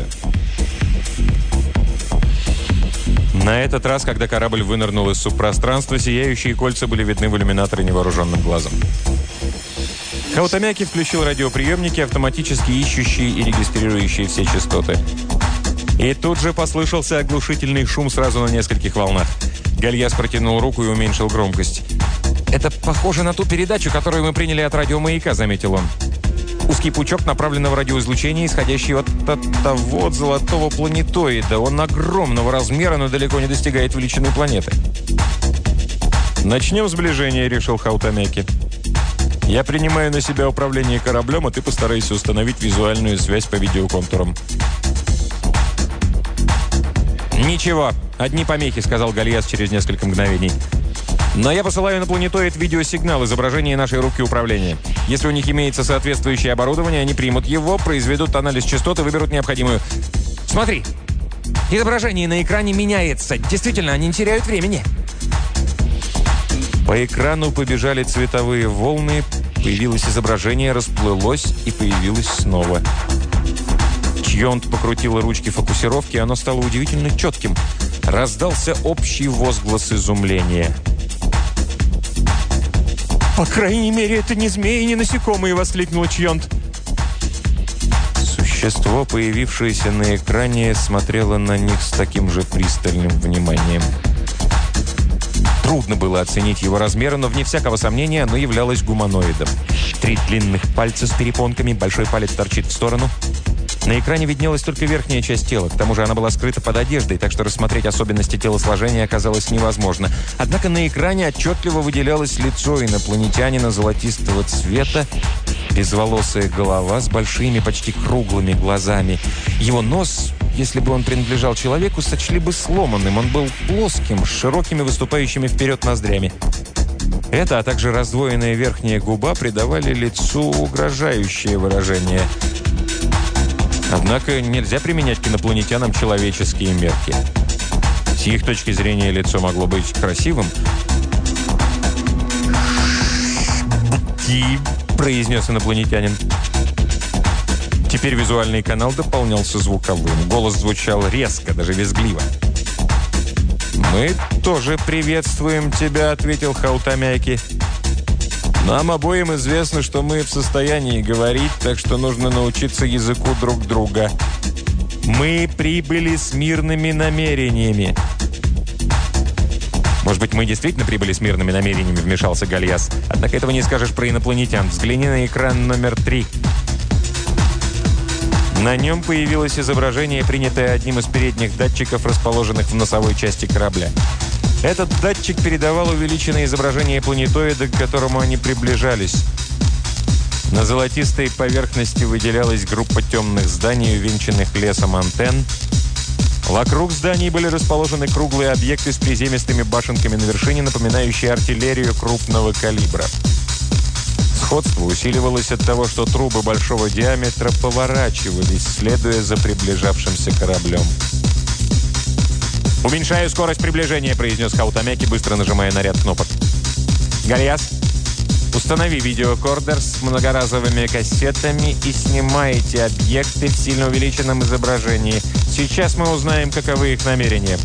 На этот раз, когда корабль вынырнул из субпространства, сияющие кольца были видны в иллюминаторе невооруженным глазом. Хаутамяки включил радиоприемники, автоматически ищущие и регистрирующие все частоты. И тут же послышался оглушительный шум сразу на нескольких волнах. Гальяс протянул руку и уменьшил громкость. «Это похоже на ту передачу, которую мы приняли от радиомаяка», — заметил он. «Узкий пучок направленного радиоизлучения, исходящий от того золотого планетоида. Он огромного размера, но далеко не достигает величины планеты». «Начнем сближение», — решил Хаутамяки. «Я принимаю на себя управление кораблем, а ты постарайся установить визуальную связь по видеоконтурам». «Ничего, одни помехи», — сказал Гальяс через несколько мгновений. «Но я посылаю на планетоид видеосигнал, изображение нашей рубки управления. Если у них имеется соответствующее оборудование, они примут его, произведут анализ частот и выберут необходимую...» «Смотри! Изображение на экране меняется. Действительно, они не теряют времени». По экрану побежали цветовые волны, появилось изображение, расплылось и появилось снова. Чьонт покрутила ручки фокусировки, и оно стало удивительно четким. Раздался общий возглас изумления. «По крайней мере, это не змеи и не насекомые!» — воскликнул Чьонт. Существо, появившееся на экране, смотрело на них с таким же пристальным вниманием. Трудно было оценить его размеры, но, вне всякого сомнения, оно являлось гуманоидом. 3 длинных пальца с перепонками, большой палец торчит в сторону. На экране виднелась только верхняя часть тела. К тому же она была скрыта под одеждой, так что рассмотреть особенности телосложения оказалось невозможно. Однако на экране отчетливо выделялось лицо инопланетянина золотистого цвета, безволосая голова с большими, почти круглыми глазами. Его нос если бы он принадлежал человеку, сочли бы сломанным. Он был плоским, с широкими выступающими вперед ноздрями. Это, а также раздвоенная верхняя губа придавали лицу угрожающее выражение. Однако нельзя применять к инопланетянам человеческие мерки. С их точки зрения лицо могло быть красивым. «Бти», – произнес инопланетянин. Теперь визуальный канал дополнялся звуковым. Голос звучал резко, даже визгливо. «Мы тоже приветствуем тебя», – ответил Хаутамяки. «Нам обоим известно, что мы в состоянии говорить, так что нужно научиться языку друг друга. Мы прибыли с мирными намерениями». «Может быть, мы действительно прибыли с мирными намерениями», – вмешался Гальяс. «Однако этого не скажешь про инопланетян. Взгляни на экран номер 3». На нем появилось изображение, принятое одним из передних датчиков, расположенных в носовой части корабля. Этот датчик передавал увеличенное изображение планетоида, к которому они приближались. На золотистой поверхности выделялась группа темных зданий, увенчанных лесом антенн. Вокруг зданий были расположены круглые объекты с приземистыми башенками на вершине, напоминающие артиллерию крупного калибра. Сходство усиливалось от того, что трубы большого диаметра поворачивались, следуя за приближавшимся кораблем. «Уменьшаю скорость приближения», – произнес Хаутамяки, быстро нажимая на ряд кнопок. «Гальяс, установи видеокордер с многоразовыми кассетами и снимайте объекты в сильно увеличенном изображении. Сейчас мы узнаем, каковы их намерения».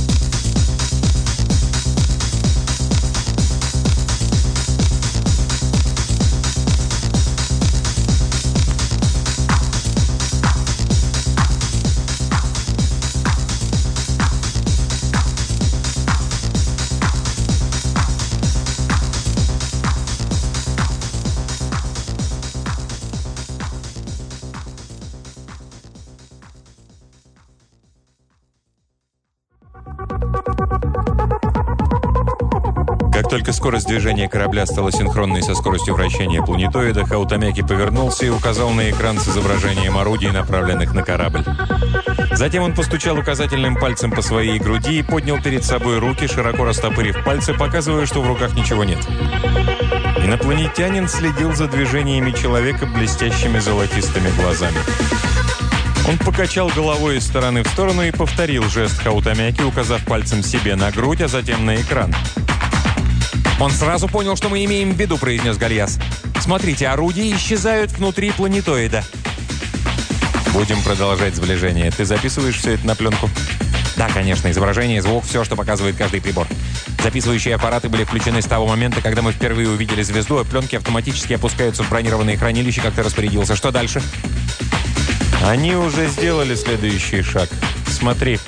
Как только скорость движения корабля стала синхронной со скоростью вращения планетоида, Хаутамяки повернулся и указал на экран с изображением орудий, направленных на корабль. Затем он постучал указательным пальцем по своей груди и поднял перед собой руки, широко растопырив пальцы, показывая, что в руках ничего нет. Инопланетянин следил за движениями человека блестящими золотистыми глазами. Он покачал головой из стороны в сторону и повторил жест Хаутамяки, указав пальцем себе на грудь, а затем на экран. «Он сразу понял, что мы имеем в виду», – произнес Гальяс. «Смотрите, орудия исчезают внутри планетоида». «Будем продолжать сближение. Ты записываешь все это на пленку?» «Да, конечно. Изображение, звук, все, что показывает каждый прибор. Записывающие аппараты были включены с того момента, когда мы впервые увидели звезду, а пленки автоматически опускаются в бронированные хранилища, как ты распорядился. Что дальше?» «Они уже сделали следующий шаг. Смотри».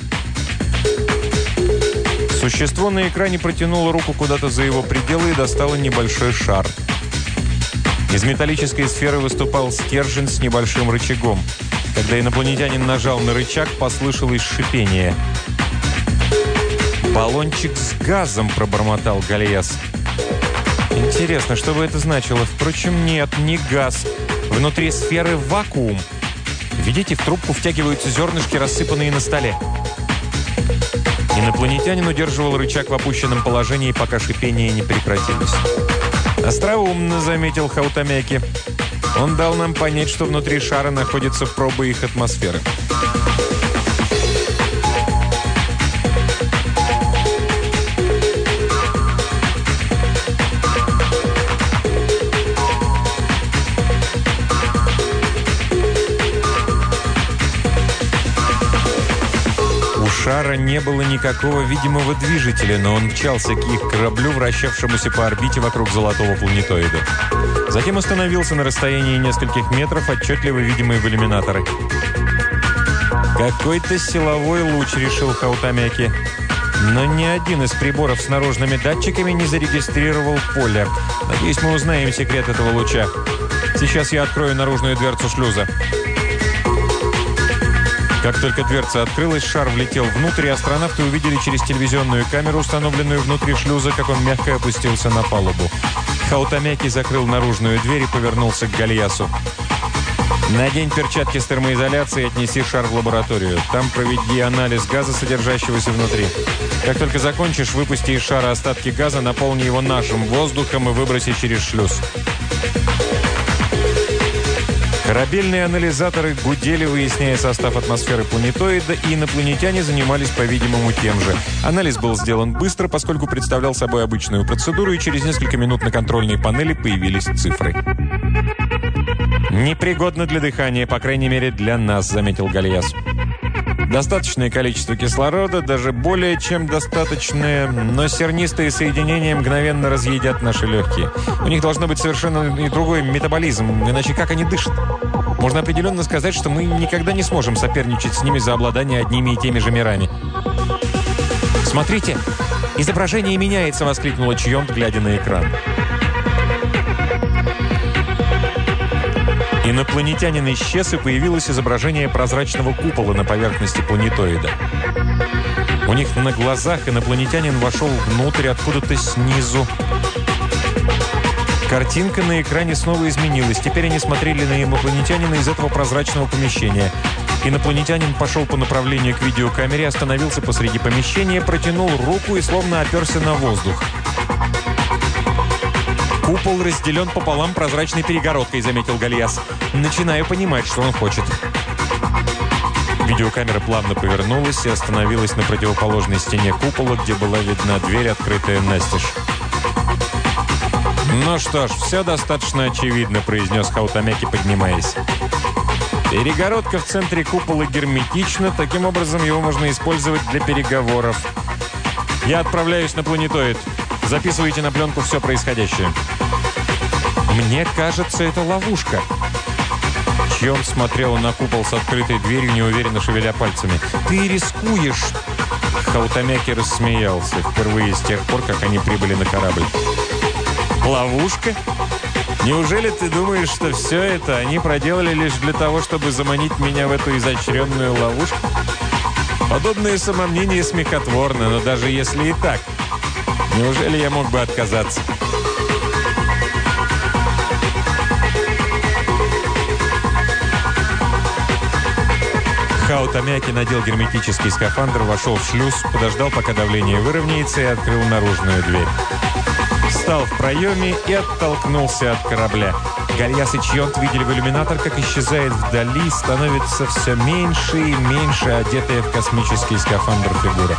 Существо на экране протянуло руку куда-то за его пределы и достало небольшой шар. Из металлической сферы выступал стержень с небольшим рычагом. Когда инопланетянин нажал на рычаг, послышалось шипение. «Баллончик с газом», – пробормотал Гальяс. «Интересно, что бы это значило? Впрочем, нет, не газ. Внутри сферы вакуум. Видите, в трубку втягиваются зернышки, рассыпанные на столе». Инопланетянин удерживал рычаг в опущенном положении, пока шипение не прекратилось. «Остроумно», — заметил Хаутамяки. «Он дал нам понять, что внутри шара находятся пробы их атмосферы». У шара не было никакого видимого движителя, но он мчался к их кораблю, вращавшемуся по орбите вокруг золотого планетоида. Затем остановился на расстоянии нескольких метров, отчетливо видимый в иллюминаторы. «Какой-то силовой луч», — решил Хаутамяки. Но ни один из приборов с наружными датчиками не зарегистрировал поле. Надеюсь, мы узнаем секрет этого луча. Сейчас я открою наружную дверцу шлюза. Как только дверца открылась, шар влетел внутрь, и астронавты увидели через телевизионную камеру, установленную внутри шлюза, как он мягко опустился на палубу. Хаутамяки закрыл наружную дверь и повернулся к Гальясу. Надень перчатки с термоизоляцией и отнеси шар в лабораторию. Там проведи анализ газа, содержащегося внутри. Как только закончишь, выпусти из шара остатки газа, наполни его нашим воздухом и выброси через шлюз. Корабельные анализаторы гудели, выясняя состав атмосферы планетоида, и инопланетяне занимались, по-видимому, тем же. Анализ был сделан быстро, поскольку представлял собой обычную процедуру, и через несколько минут на контрольной панели появились цифры. «Непригодно для дыхания, по крайней мере, для нас», — заметил Гальяс. «Достаточное количество кислорода, даже более чем достаточное, но сернистые соединения мгновенно разъедят наши легкие. У них должно быть совершенно и другой метаболизм, иначе как они дышат? Можно определенно сказать, что мы никогда не сможем соперничать с ними за обладание одними и теми же мирами». «Смотрите, изображение меняется!» — воскликнула Чьонт, глядя на экран. Инопланетянин исчез, и появилось изображение прозрачного купола на поверхности планетоида. У них на глазах инопланетянин вошел внутрь откуда-то снизу. Картинка на экране снова изменилась. Теперь они смотрели на инопланетянина из этого прозрачного помещения. Инопланетянин пошел по направлению к видеокамере, остановился посреди помещения, протянул руку и словно оперся на воздух. «Купол разделен пополам прозрачной перегородкой», — заметил Гальяс. «Начинаю понимать, что он хочет». Видеокамера плавно повернулась и остановилась на противоположной стене купола, где была видна дверь, открытая настежь. «Ну что ж, все достаточно очевидно», — произнес Хаутамяки, поднимаясь. «Перегородка в центре купола герметична, таким образом его можно использовать для переговоров. Я отправляюсь на планетоид. Записывайте на пленку все происходящее». «Мне кажется, это ловушка». Чьон смотрела на купол с открытой дверью, неуверенно шевеля пальцами. «Ты рискуешь!» Хаутамяки рассмеялся, впервые с тех пор, как они прибыли на корабль. «Ловушка? Неужели ты думаешь, что все это они проделали лишь для того, чтобы заманить меня в эту изощренную ловушку? Подобное самомнение смехотворно, но даже если и так, неужели я мог бы отказаться?» Хаутамяки надел герметический скафандр, вошел в шлюз, подождал, пока давление выровняется, и открыл наружную дверь. Встал в проеме и оттолкнулся от корабля. Гальяс и Чьонт видели в иллюминатор, как исчезает вдали, становится все меньше и меньше одетая в космический скафандр фигура.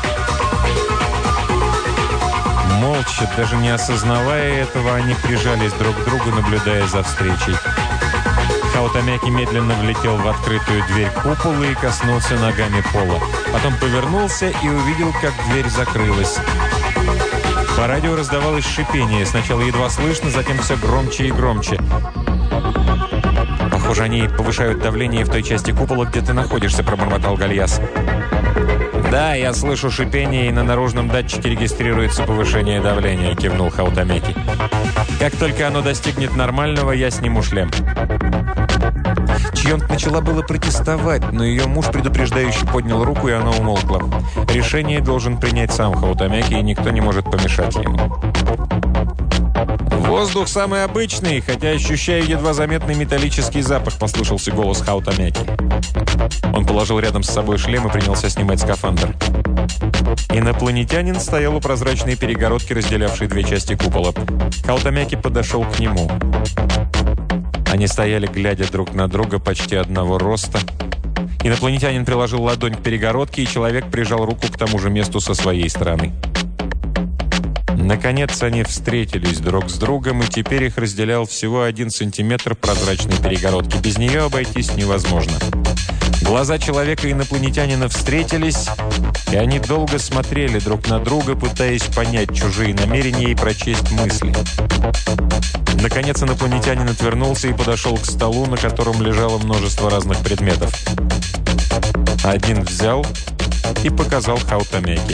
Молча, даже не осознавая этого, они прижались друг к другу, наблюдая за встречей. Хаутамяки медленно влетел в открытую дверь купола и коснулся ногами пола. Потом повернулся и увидел, как дверь закрылась. По радио раздавалось шипение. Сначала едва слышно, затем все громче и громче. «Похоже, они повышают давление в той части купола, где ты находишься», — пробормотал Гальяс. «Да, я слышу шипение, и на наружном датчике регистрируется повышение давления», — кивнул Хаутамяки. «Как только оно достигнет нормального, я сниму шлем». Чьонт начала было протестовать, но ее муж предупреждающе поднял руку, и она умолкла. Решение должен принять сам Хаутамяки, и никто не может помешать ему. «Воздух самый обычный, хотя ощущаю едва заметный металлический запах», — послышался голос Хаутамяки. Он положил рядом с собой шлем и принялся снимать скафандр. Инопланетянин стоял у прозрачной перегородки, разделявшей две части купола. Хаутамяки подошел к нему. Они стояли, глядя друг на друга, почти одного роста. Инопланетянин приложил ладонь к перегородке, и человек прижал руку к тому же месту со своей стороны. Наконец они встретились друг с другом, и теперь их разделял всего 1 сантиметр прозрачной перегородки. Без нее обойтись невозможно. Глаза человека и инопланетянина встретились, и они долго смотрели друг на друга, пытаясь понять чужие намерения и прочесть мысли. Наконец инопланетянин отвернулся и подошел к столу, на котором лежало множество разных предметов. Один взял и показал Хаутамяки.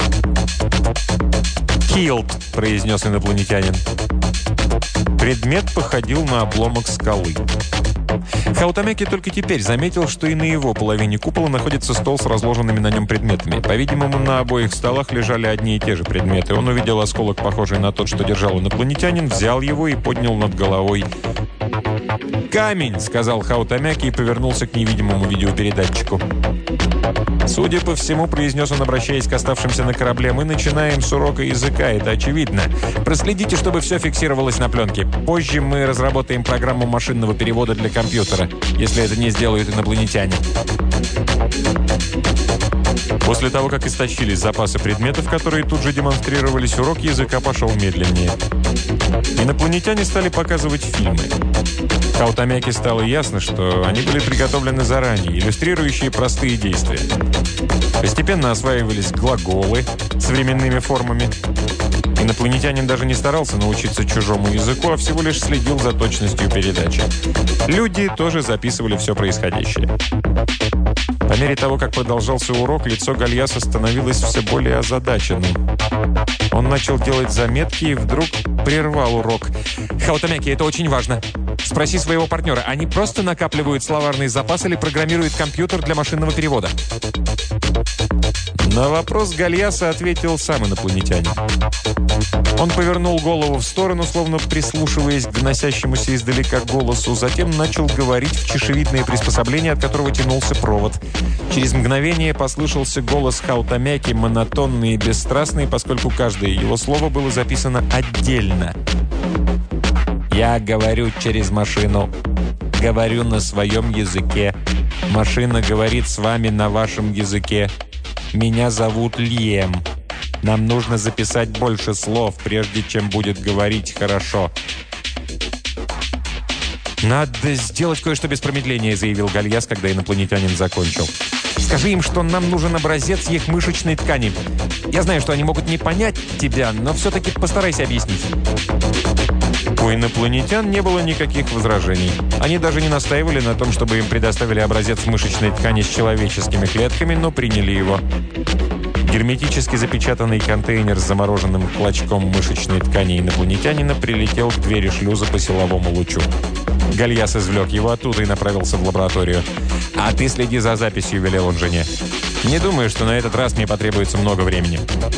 «Killed», — произнес инопланетянин. Предмет походил на обломок скалы. Хаутамяки только теперь заметил, что и на его половине купола находится стол с разложенными на нем предметами. По-видимому, на обоих столах лежали одни и те же предметы. Он увидел осколок, похожий на тот, что держал инопланетянин, взял его и поднял над головой. «Камень», — сказал Хаутамяки и повернулся к невидимому видеопередатчику. «Судя по всему», — произнес он, обращаясь к оставшимся на корабле, «мы начинаем с урока языка, это очевидно. Проследите, чтобы все фиксировалось на пленке. Позже мы разработаем программу машинного перевода для компьютера, если это не сделают инопланетяне». После того, как истощились запасы предметов, которые тут же демонстрировались, урок языка пошел медленнее. Инопланетяне стали показывать фильмы. Хаутамяки стало ясно, что они были приготовлены заранее, иллюстрирующие простые действия. Постепенно осваивались глаголы с временными формами. Инопланетянин даже не старался научиться чужому языку, а всего лишь следил за точностью передачи. Люди тоже записывали все происходящее. По мере того, как продолжался урок, лицо Гальяса становилось все более озадаченным. Он начал делать заметки и вдруг прервал урок. «Хаутамяки, это очень важно. Спроси своего партнера, они просто накапливают словарный запас или программируют компьютер для машинного перевода?» На вопрос Гальяса ответил сам инопланетянин. Он повернул голову в сторону, словно прислушиваясь к доносящемуся издалека голосу, затем начал говорить в чешевидное приспособление, от которого тянулся провод. Через мгновение послышался голос Хаутамяки, монотонный и бесстрастный, поскольку каждое его слово было записано отдельно. «Я говорю через машину. Говорю на своем языке. Машина говорит с вами на вашем языке. Меня зовут Лием. Нам нужно записать больше слов, прежде чем будет говорить хорошо». «Надо сделать кое-что без промедления», — заявил Гальяс, когда инопланетянин закончил. «Скажи им, что нам нужен образец их мышечной ткани. Я знаю, что они могут не понять тебя, но все-таки постарайся объяснить». У инопланетян не было никаких возражений. Они даже не настаивали на том, чтобы им предоставили образец мышечной ткани с человеческими клетками, но приняли его. Герметически запечатанный контейнер с замороженным клочком мышечной ткани инопланетянина прилетел к двери шлюза по силовому лучу. Гальяс извлек его оттуда и направился в лабораторию. «А ты следи за записью», — велел он жене. «Не думаю, что на этот раз мне потребуется много времени».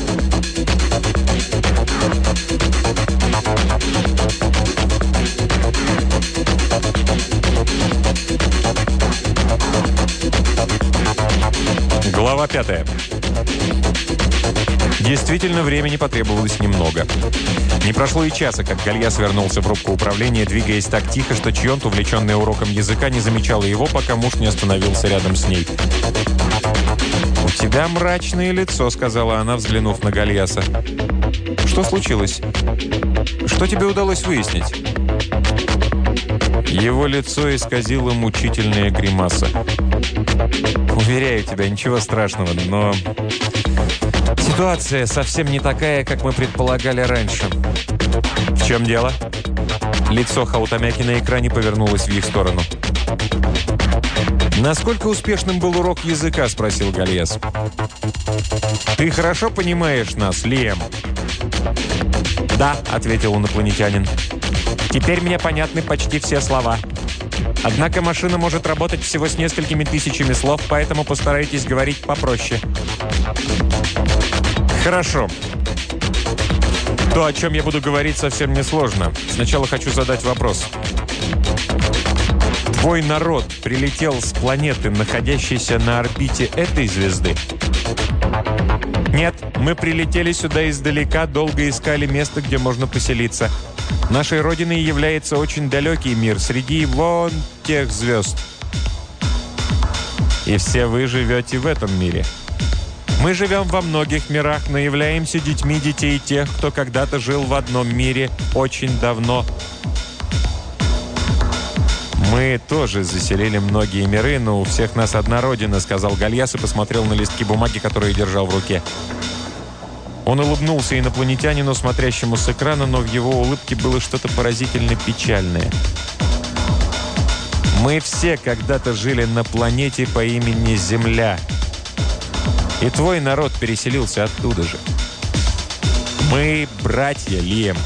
Глава 5. Действительно, времени потребовалось немного. Не прошло и часа, как Гальяс вернулся в рубку управления, двигаясь так тихо, что Чьонт, увлеченная уроком языка, не замечала его, пока муж не остановился рядом с ней. «У тебя мрачное лицо», — сказала она, взглянув на Гальяса. «Что случилось? Что тебе удалось выяснить?» Его лицо исказило мучительная гримаса. «Уверяю тебя, ничего страшного, но ситуация совсем не такая, как мы предполагали раньше». «В чем дело?» Лицо Хаутамяки на экране повернулось в их сторону. «Насколько успешным был урок языка?» – спросил Гальяс. «Ты хорошо понимаешь нас, Лием?» «Да», – ответил инопланетянин. «Теперь мне понятны почти все слова. Однако машина может работать всего с несколькими тысячами слов, поэтому постарайтесь говорить попроще». «Хорошо. То, о чем я буду говорить, совсем несложно. Сначала хочу задать вопрос. Твой народ прилетел с планеты, находящейся на орбите этой звезды?» «Нет, мы прилетели сюда издалека, долго искали место, где можно поселиться. Нашей родиной является очень далекий мир, среди вон тех звезд. И все вы живете в этом мире. Мы живем во многих мирах, но являемся детьми детей тех, кто когда-то жил в одном мире очень давно. Мы тоже заселили многие миры, но у всех нас одна родина», — сказал Гальяс и посмотрел на листки бумаги, которые держал в руке. Он улыбнулся инопланетянину, смотрящему с экрана, но в его улыбке было что-то поразительно печальное. «Мы все когда-то жили на планете по имени Земля. И твой народ переселился оттуда же. Мы братья, Лием».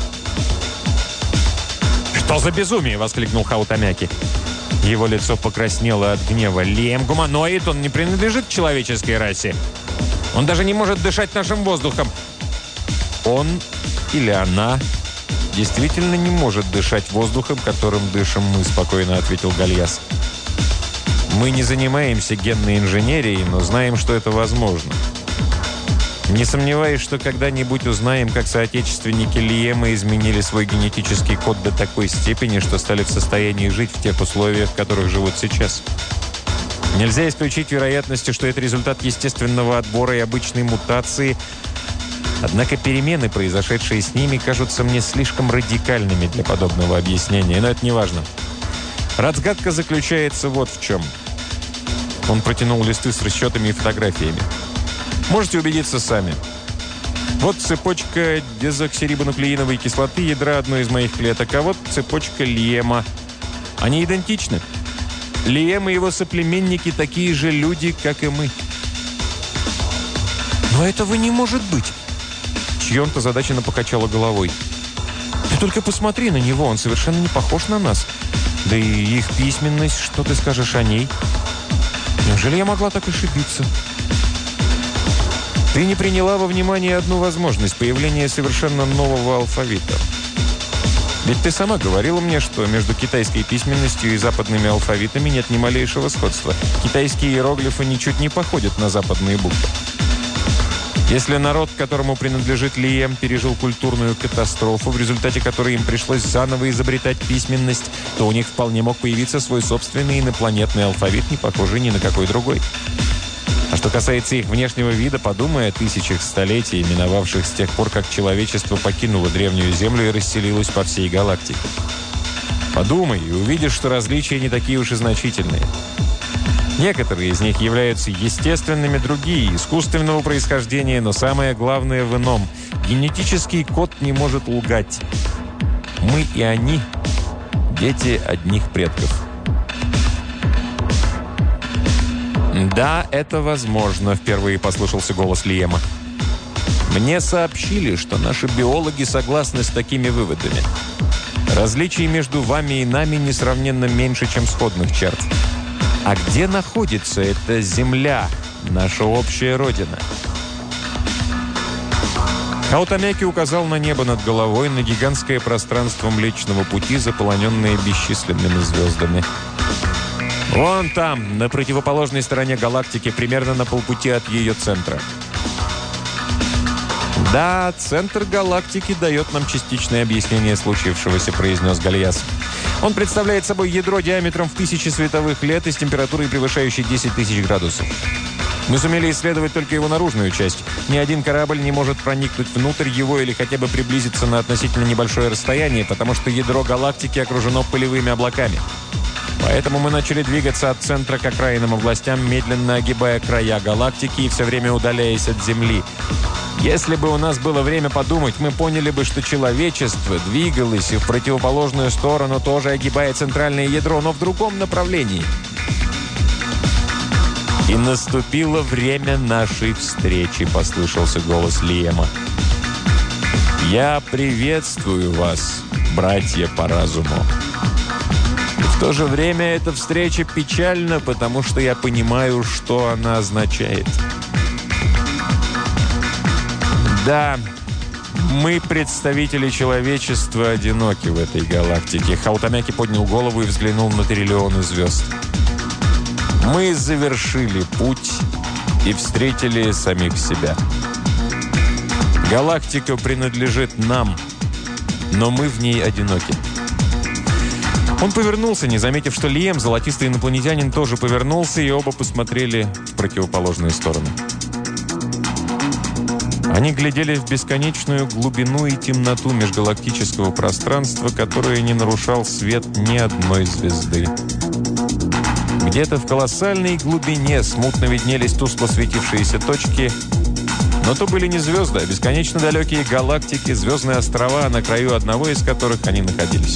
«Что за безумие?» — воскликнул Хаутамяки. Его лицо покраснело от гнева. «Лием гуманоид, он не принадлежит к человеческой расе. Он даже не может дышать нашим воздухом». «Он или она действительно не может дышать воздухом, которым дышим мы», – спокойно ответил Гальяс. «Мы не занимаемся генной инженерией, но знаем, что это возможно. Не сомневаюсь, что когда-нибудь узнаем, как соотечественники Лиема изменили свой генетический код до такой степени, что стали в состоянии жить в тех условиях, в которых живут сейчас. Нельзя исключить вероятности, что это результат естественного отбора и обычной мутации. Однако перемены, произошедшие с ними, кажутся мне слишком радикальными для подобного объяснения. Но это не важно. Разгадка заключается вот в чем». Он протянул листы с расчетами и фотографиями. «Можете убедиться сами. Вот цепочка дезоксирибонуклеиновой кислоты ядра одной из моих клеток, а вот цепочка Лиема. Они идентичны. Лием и его соплеменники такие же люди, как и мы». «Но этого не может быть!» Чьон-то озадаченно покачала головой. «Ты только посмотри на него, он совершенно не похож на нас. Да и их письменность, что ты скажешь о ней? Неужели я могла так ошибиться?» «Ты не приняла во внимание одну возможность – появления совершенно нового алфавита. Ведь ты сама говорила мне, что между китайской письменностью и западными алфавитами нет ни малейшего сходства. Китайские иероглифы ничуть не походят на западные буквы. Если народ, которому принадлежит Лием, пережил культурную катастрофу, в результате которой им пришлось заново изобретать письменность, то у них вполне мог появиться свой собственный инопланетный алфавит, не похожий ни на какой другой. А что касается их внешнего вида, подумай о тысячах столетий, миновавших с тех пор, как человечество покинуло древнюю Землю и расселилось по всей галактике. Подумай и увидишь, что различия не такие уж и значительные. Некоторые из них являются естественными, другие – искусственного происхождения, но самое главное в ином – генетический код не может лгать. Мы и они – дети одних предков». «Да, это возможно», – впервые послышался голос Лиема. «Мне сообщили, что наши биологи согласны с такими выводами. Различий между вами и нами несравненно меньше, чем сходных черт. А где находится эта Земля, наша общая Родина?» Хаутамяки указал на небо над головой, на гигантское пространство Млечного Пути, заполоненное бесчисленными звездами. «Вон там, на противоположной стороне галактики, примерно на полпути от ее центра». «Да, центр галактики дает нам частичное объяснение случившегося», – произнес Гальяс. «Он представляет собой ядро диаметром в 1000 световых лет и с температурой, превышающей 10 000 градусов. Мы сумели исследовать только его наружную часть. Ни один корабль не может проникнуть внутрь его или хотя бы приблизиться на относительно небольшое расстояние, потому что ядро галактики окружено пылевыми облаками. Поэтому мы начали двигаться от центра к окраинным областям, медленно огибая края галактики и все время удаляясь от Земли. Если бы у нас было время подумать, мы поняли бы, что человечество двигалось и в противоположную сторону, тоже огибая центральное ядро, но в другом направлении. «И наступило время нашей встречи», — послышался голос Лиема. «Я приветствую вас, братья по разуму. В то же время эта встреча печальна, потому что я понимаю, что она означает. Да, мы, представители человечества, одиноки в этой галактике». Хаутамяки поднял голову и взглянул на триллионы звезд. «Мы завершили путь и встретили самих себя. Галактика принадлежит нам, но мы в ней одиноки». Он повернулся, не заметив, что Лием, золотистый инопланетянин, тоже повернулся, и оба посмотрели в противоположные стороны. Они глядели в бесконечную глубину и темноту межгалактического пространства, которое не нарушал свет ни одной звезды. Где-то в колоссальной глубине смутно виднелись тускло светившиеся точки, но то были не звезды, а бесконечно далекие галактики, звездные острова, на краю одного из которых они находились.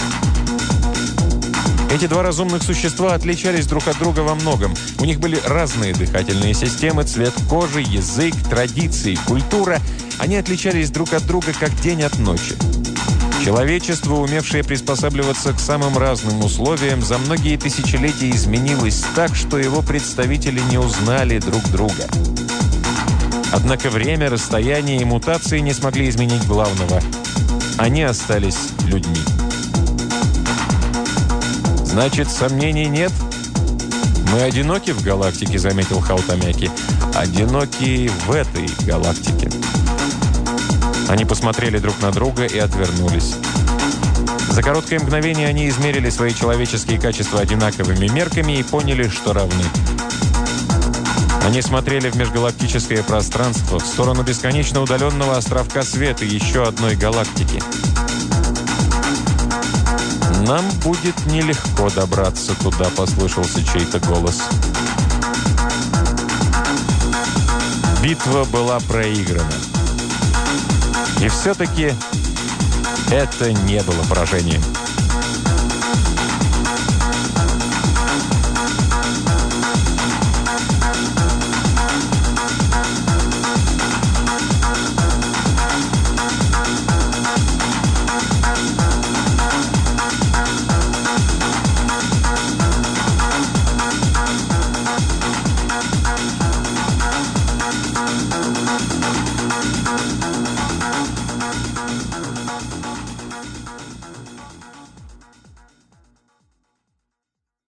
Эти два разумных существа отличались друг от друга во многом. У них были разные дыхательные системы, цвет кожи, язык, традиции, культура. Они отличались друг от друга, как день от ночи. Человечество, умевшее приспосабливаться к самым разным условиям, за многие тысячелетия изменилось так, что его представители не узнали друг друга. Однако время, расстояние и мутации не смогли изменить главного. Они остались людьми. «Значит, сомнений нет? Мы одиноки в галактике», — заметил Хаутамяки. «Одиноки в этой галактике». Они посмотрели друг на друга и отвернулись. За короткое мгновение они измерили свои человеческие качества одинаковыми мерками и поняли, что равны. Они смотрели в межгалактическое пространство, в сторону бесконечно удаленного островка света еще одной галактики. «Нам будет нелегко добраться туда», — послышался чей-то голос. Битва была проиграна. И все-таки это не было поражением.